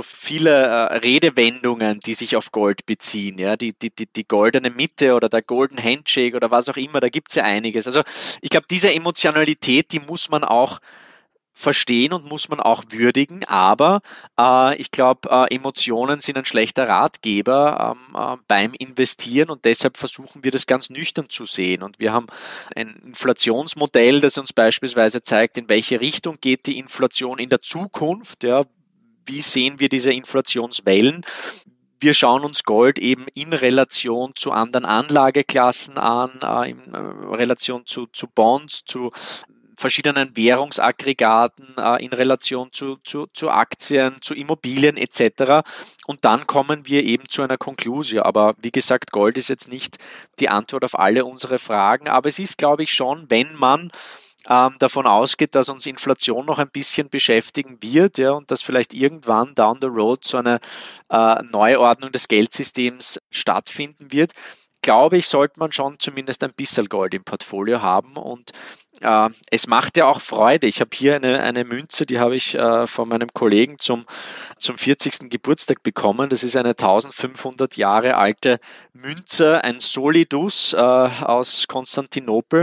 viele Redewendungen, die sich auf Gold beziehen, ja, die goldene Mitte oder der Golden Handshake oder was auch immer, da gibt es ja einiges. Also ich glaube, diese Emotionalität, die muss man auch verstehen und muss man auch würdigen, aber ich glaube, Emotionen sind ein schlechter Ratgeber beim Investieren und deshalb versuchen wir das ganz nüchtern zu sehen und wir haben ein Inflationsmodell, das uns beispielsweise zeigt, in welche Richtung geht die Inflation in der Zukunft, ja, wie sehen wir diese Inflationswellen. Wir schauen uns Gold eben in Relation zu anderen Anlageklassen an, in Relation zu Bonds, zu verschiedenen Währungsaggregaten in Relation zu Aktien, zu Immobilien etc. Und dann kommen wir eben zu einer Konklusion. Aber wie gesagt, Gold ist jetzt nicht die Antwort auf alle unsere Fragen. Aber es ist, glaube ich, schon, wenn man davon ausgeht, dass uns Inflation noch ein bisschen beschäftigen wird, ja, und dass vielleicht irgendwann down the road so eine Neuordnung des Geldsystems stattfinden wird, glaube ich, sollte man schon zumindest ein bisschen Gold im Portfolio haben und es macht ja auch Freude. Ich habe hier eine Münze, die habe ich von meinem Kollegen zum 40. Geburtstag bekommen. Das ist eine 1500 Jahre alte Münze, ein Solidus aus Konstantinopel.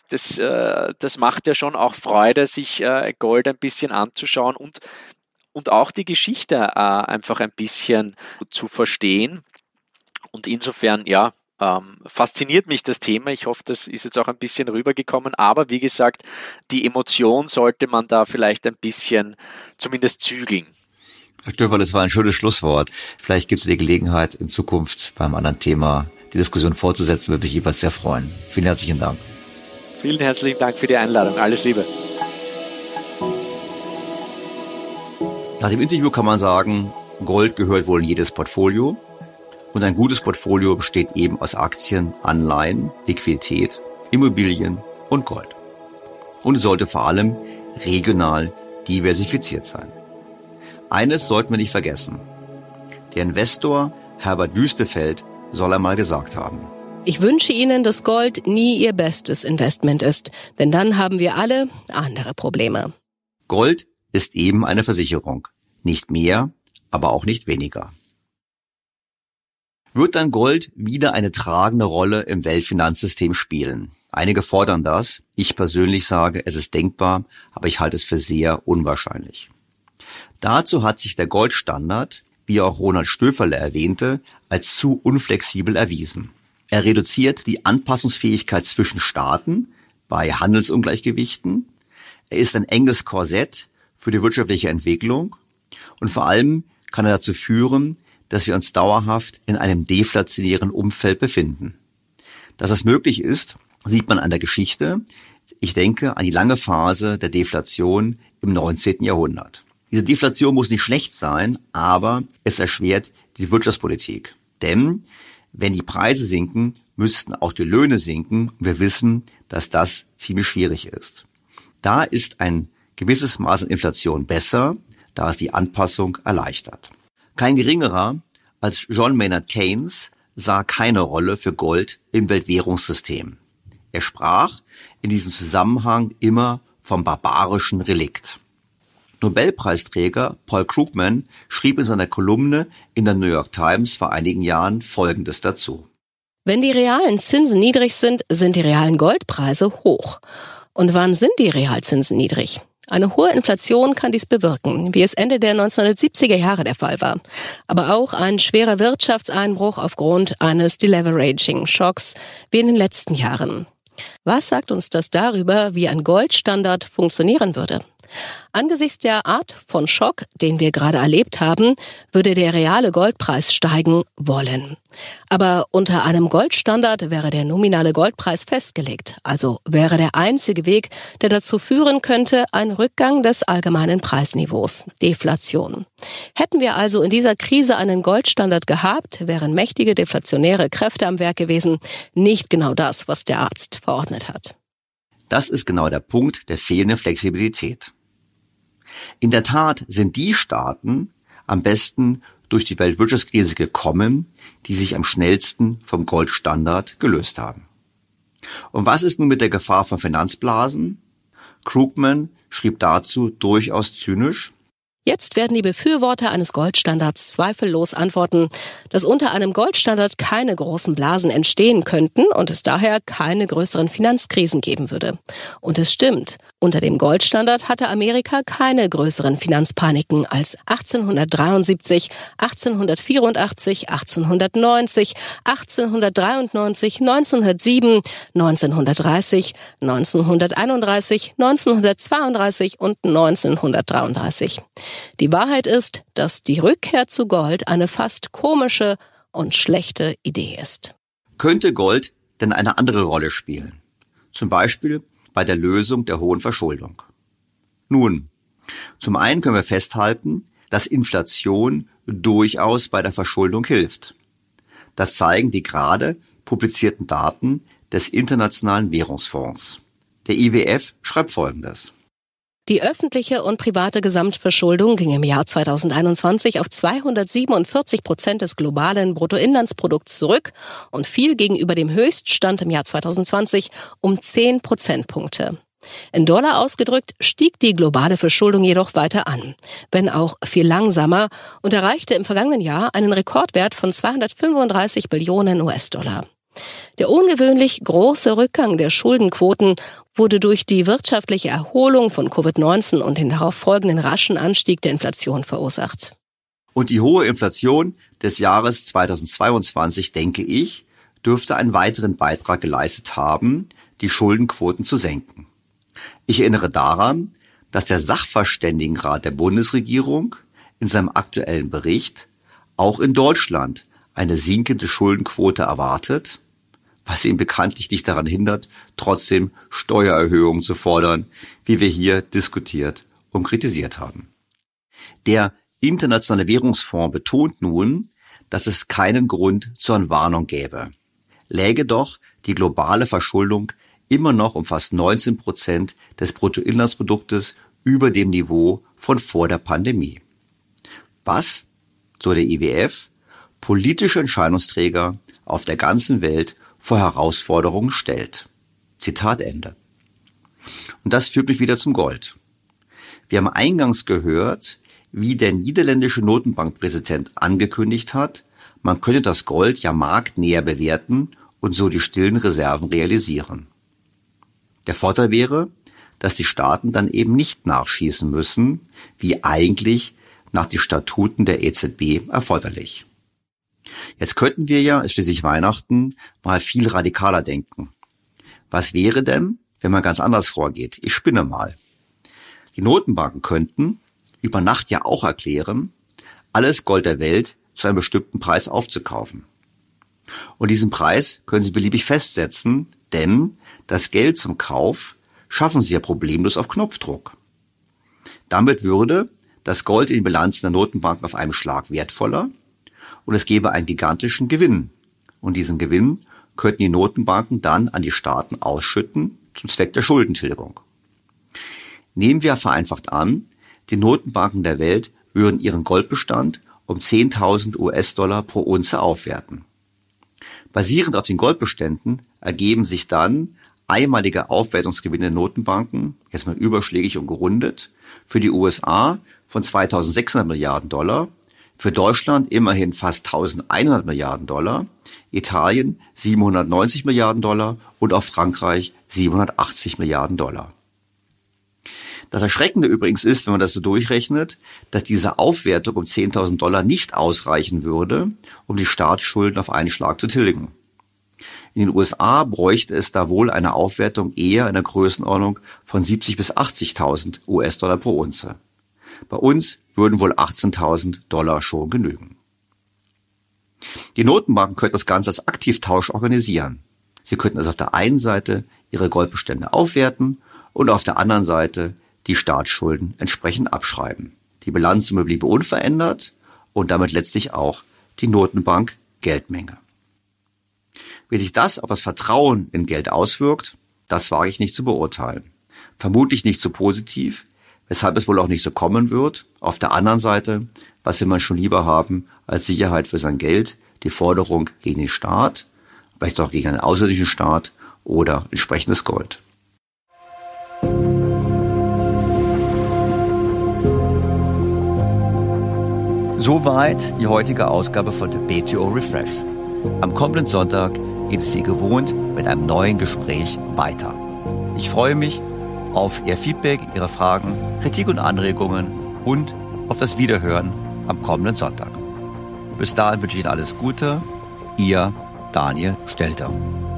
Das macht ja schon auch Freude, sich Gold ein bisschen anzuschauen und auch die Geschichte einfach ein bisschen zu verstehen. Und insofern, ja, fasziniert mich das Thema. Ich hoffe, das ist jetzt auch ein bisschen rübergekommen. Aber wie gesagt, die Emotion sollte man da vielleicht ein bisschen zumindest zügeln. Herr Stöfer, das war ein schönes Schlusswort. Vielleicht gibt es die Gelegenheit, in Zukunft beim anderen Thema die Diskussion fortzusetzen. Würde mich jeweils sehr freuen. Vielen herzlichen Dank. Vielen herzlichen Dank für die Einladung. Alles Liebe. Nach dem Interview kann man sagen, Gold gehört wohl in jedes Portfolio. Und ein gutes Portfolio besteht eben aus Aktien, Anleihen, Liquidität, Immobilien und Gold. Und es sollte vor allem regional diversifiziert sein. Eines sollten wir nicht vergessen. Der Investor Herbert Wüstefeld soll einmal gesagt haben: Ich wünsche Ihnen, dass Gold nie Ihr bestes Investment ist, denn dann haben wir alle andere Probleme. Gold ist eben eine Versicherung. Nicht mehr, aber auch nicht weniger. Wird dann Gold wieder eine tragende Rolle im Weltfinanzsystem spielen? Einige fordern das. Ich persönlich sage, es ist denkbar, aber ich halte es für sehr unwahrscheinlich. Dazu hat sich der Goldstandard, wie auch Ronald Stöferle erwähnte, als zu unflexibel erwiesen. Er reduziert die Anpassungsfähigkeit zwischen Staaten bei Handelsungleichgewichten. Er ist ein enges Korsett für die wirtschaftliche Entwicklung und vor allem kann er dazu führen, dass wir uns dauerhaft in einem deflationären Umfeld befinden. Dass das möglich ist, sieht man an der Geschichte. Ich denke an die lange Phase der Deflation im 19. Jahrhundert. Diese Deflation muss nicht schlecht sein, aber es erschwert die Wirtschaftspolitik. Denn wenn die Preise sinken, müssten auch die Löhne sinken. Wir wissen, dass das ziemlich schwierig ist. Da ist ein gewisses Maß an Inflation besser, da es die Anpassung erleichtert. Kein geringerer als John Maynard Keynes sah keine Rolle für Gold im Weltwährungssystem. Er sprach in diesem Zusammenhang immer vom barbarischen Relikt. Nobelpreisträger Paul Krugman schrieb in seiner Kolumne in der New York Times vor einigen Jahren Folgendes dazu: Wenn die realen Zinsen niedrig sind, sind die realen Goldpreise hoch. Und wann sind die Realzinsen niedrig? Eine hohe Inflation kann dies bewirken, wie es Ende der 1970er Jahre der Fall war. Aber auch ein schwerer Wirtschaftseinbruch aufgrund eines Deleveraging-Schocks wie in den letzten Jahren. Was sagt uns das darüber, wie ein Goldstandard funktionieren würde? Angesichts der Art von Schock, den wir gerade erlebt haben, würde der reale Goldpreis steigen wollen. Aber unter einem Goldstandard wäre der nominale Goldpreis festgelegt. Also wäre der einzige Weg, der dazu führen könnte, ein Rückgang des allgemeinen Preisniveaus, Deflation. Hätten wir also in dieser Krise einen Goldstandard gehabt, wären mächtige deflationäre Kräfte am Werk gewesen. Nicht genau das, was der Arzt verordnet hat. Das ist genau der Punkt der fehlenden Flexibilität. In der Tat sind die Staaten am besten durch die Weltwirtschaftskrise gekommen, die sich am schnellsten vom Goldstandard gelöst haben. Und was ist nun mit der Gefahr von Finanzblasen? Krugman schrieb dazu durchaus zynisch: Jetzt werden die Befürworter eines Goldstandards zweifellos antworten, dass unter einem Goldstandard keine großen Blasen entstehen könnten und es daher keine größeren Finanzkrisen geben würde. Und es stimmt, unter dem Goldstandard hatte Amerika keine größeren Finanzpaniken als 1873, 1884, 1890, 1893, 1907, 1930, 1931, 1932 und 1933. Die Wahrheit ist, dass die Rückkehr zu Gold eine fast komische und schlechte Idee ist. Könnte Gold denn eine andere Rolle spielen? Zum Beispiel bei der Lösung der hohen Verschuldung. Nun, zum einen können wir festhalten, dass Inflation durchaus bei der Verschuldung hilft. Das zeigen die gerade publizierten Daten des Internationalen Währungsfonds. Der IWF schreibt Folgendes: Die öffentliche und private Gesamtverschuldung ging im Jahr 2021 auf 247% des globalen Bruttoinlandsprodukts zurück und fiel gegenüber dem Höchststand im Jahr 2020 um 10 Prozentpunkte. In Dollar ausgedrückt stieg die globale Verschuldung jedoch weiter an, wenn auch viel langsamer, und erreichte im vergangenen Jahr einen Rekordwert von 235 Billionen US-Dollar. Der ungewöhnlich große Rückgang der Schuldenquoten wurde durch die wirtschaftliche Erholung von Covid-19 und den darauf folgenden raschen Anstieg der Inflation verursacht. Und die hohe Inflation des Jahres 2022, denke ich, dürfte einen weiteren Beitrag geleistet haben, die Schuldenquoten zu senken. Ich erinnere daran, dass der Sachverständigenrat der Bundesregierung in seinem aktuellen Bericht auch in Deutschland eine sinkende Schuldenquote erwartet, was ihn bekanntlich nicht daran hindert, trotzdem Steuererhöhungen zu fordern, wie wir hier diskutiert und kritisiert haben. Der Internationale Währungsfonds betont nun, dass es keinen Grund zur Entwarnung gäbe. Läge doch die globale Verschuldung immer noch um fast 19% des Bruttoinlandsproduktes über dem Niveau von vor der Pandemie. Was, so der IWF, politische Entscheidungsträger auf der ganzen Welt vor Herausforderungen stellt. Zitat Ende. Und das führt mich wieder zum Gold. Wir haben eingangs gehört, wie der niederländische Notenbankpräsident angekündigt hat, man könne das Gold ja marktnäher bewerten und so die stillen Reserven realisieren. Der Vorteil wäre, dass die Staaten dann eben nicht nachschießen müssen, wie eigentlich nach den Statuten der EZB erforderlich. Jetzt könnten wir ja, es schließlich Weihnachten, mal viel radikaler denken. Was wäre denn, wenn man ganz anders vorgeht? Ich spinne mal. Die Notenbanken könnten über Nacht ja auch erklären, alles Gold der Welt zu einem bestimmten Preis aufzukaufen. Und diesen Preis können sie beliebig festsetzen, denn das Geld zum Kauf schaffen sie ja problemlos auf Knopfdruck. Damit würde das Gold in den Bilanzen der Notenbanken auf einen Schlag wertvoller und es gäbe einen gigantischen Gewinn. Und diesen Gewinn könnten die Notenbanken dann an die Staaten ausschütten zum Zweck der Schuldentilgung. Nehmen wir vereinfacht an, die Notenbanken der Welt würden ihren Goldbestand um 10.000 US-Dollar pro Unze aufwerten. Basierend auf den Goldbeständen ergeben sich dann einmalige Aufwertungsgewinne der Notenbanken, jetzt mal überschlägig und gerundet, für die USA von 2.600 Milliarden Dollar, für Deutschland immerhin fast 1.100 Milliarden Dollar, Italien 790 Milliarden Dollar und auch Frankreich 780 Milliarden Dollar. Das Erschreckende übrigens ist, wenn man das so durchrechnet, dass diese Aufwertung um 10.000 Dollar nicht ausreichen würde, um die Staatsschulden auf einen Schlag zu tilgen. In den USA bräuchte es da wohl eine Aufwertung eher in der Größenordnung von 70.000 bis 80.000 US-Dollar pro Unze. Bei uns würden wohl 18.000 Dollar schon genügen. Die Notenbanken könnten das Ganze als Aktivtausch organisieren. Sie könnten also auf der einen Seite ihre Goldbestände aufwerten und auf der anderen Seite die Staatsschulden entsprechend abschreiben. Die Bilanzsumme bliebe unverändert und damit letztlich auch die Notenbank-Geldmenge. Wie sich das auf das Vertrauen in Geld auswirkt, das wage ich nicht zu beurteilen. Vermutlich nicht so positiv, weshalb es wohl auch nicht so kommen wird. Auf der anderen Seite, was will man schon lieber haben als Sicherheit für sein Geld? Die Forderung gegen den Staat, vielleicht auch gegen einen ausländischen Staat oder entsprechendes Gold. Soweit die heutige Ausgabe von BTO Refresh. Am kommenden Sonntag geht es wie gewohnt mit einem neuen Gespräch weiter. Ich freue mich auf Ihr Feedback, Ihre Fragen, Kritik und Anregungen und auf das Wiederhören am kommenden Sonntag. Bis dahin wünsche ich Ihnen alles Gute. Ihr Daniel Stelter.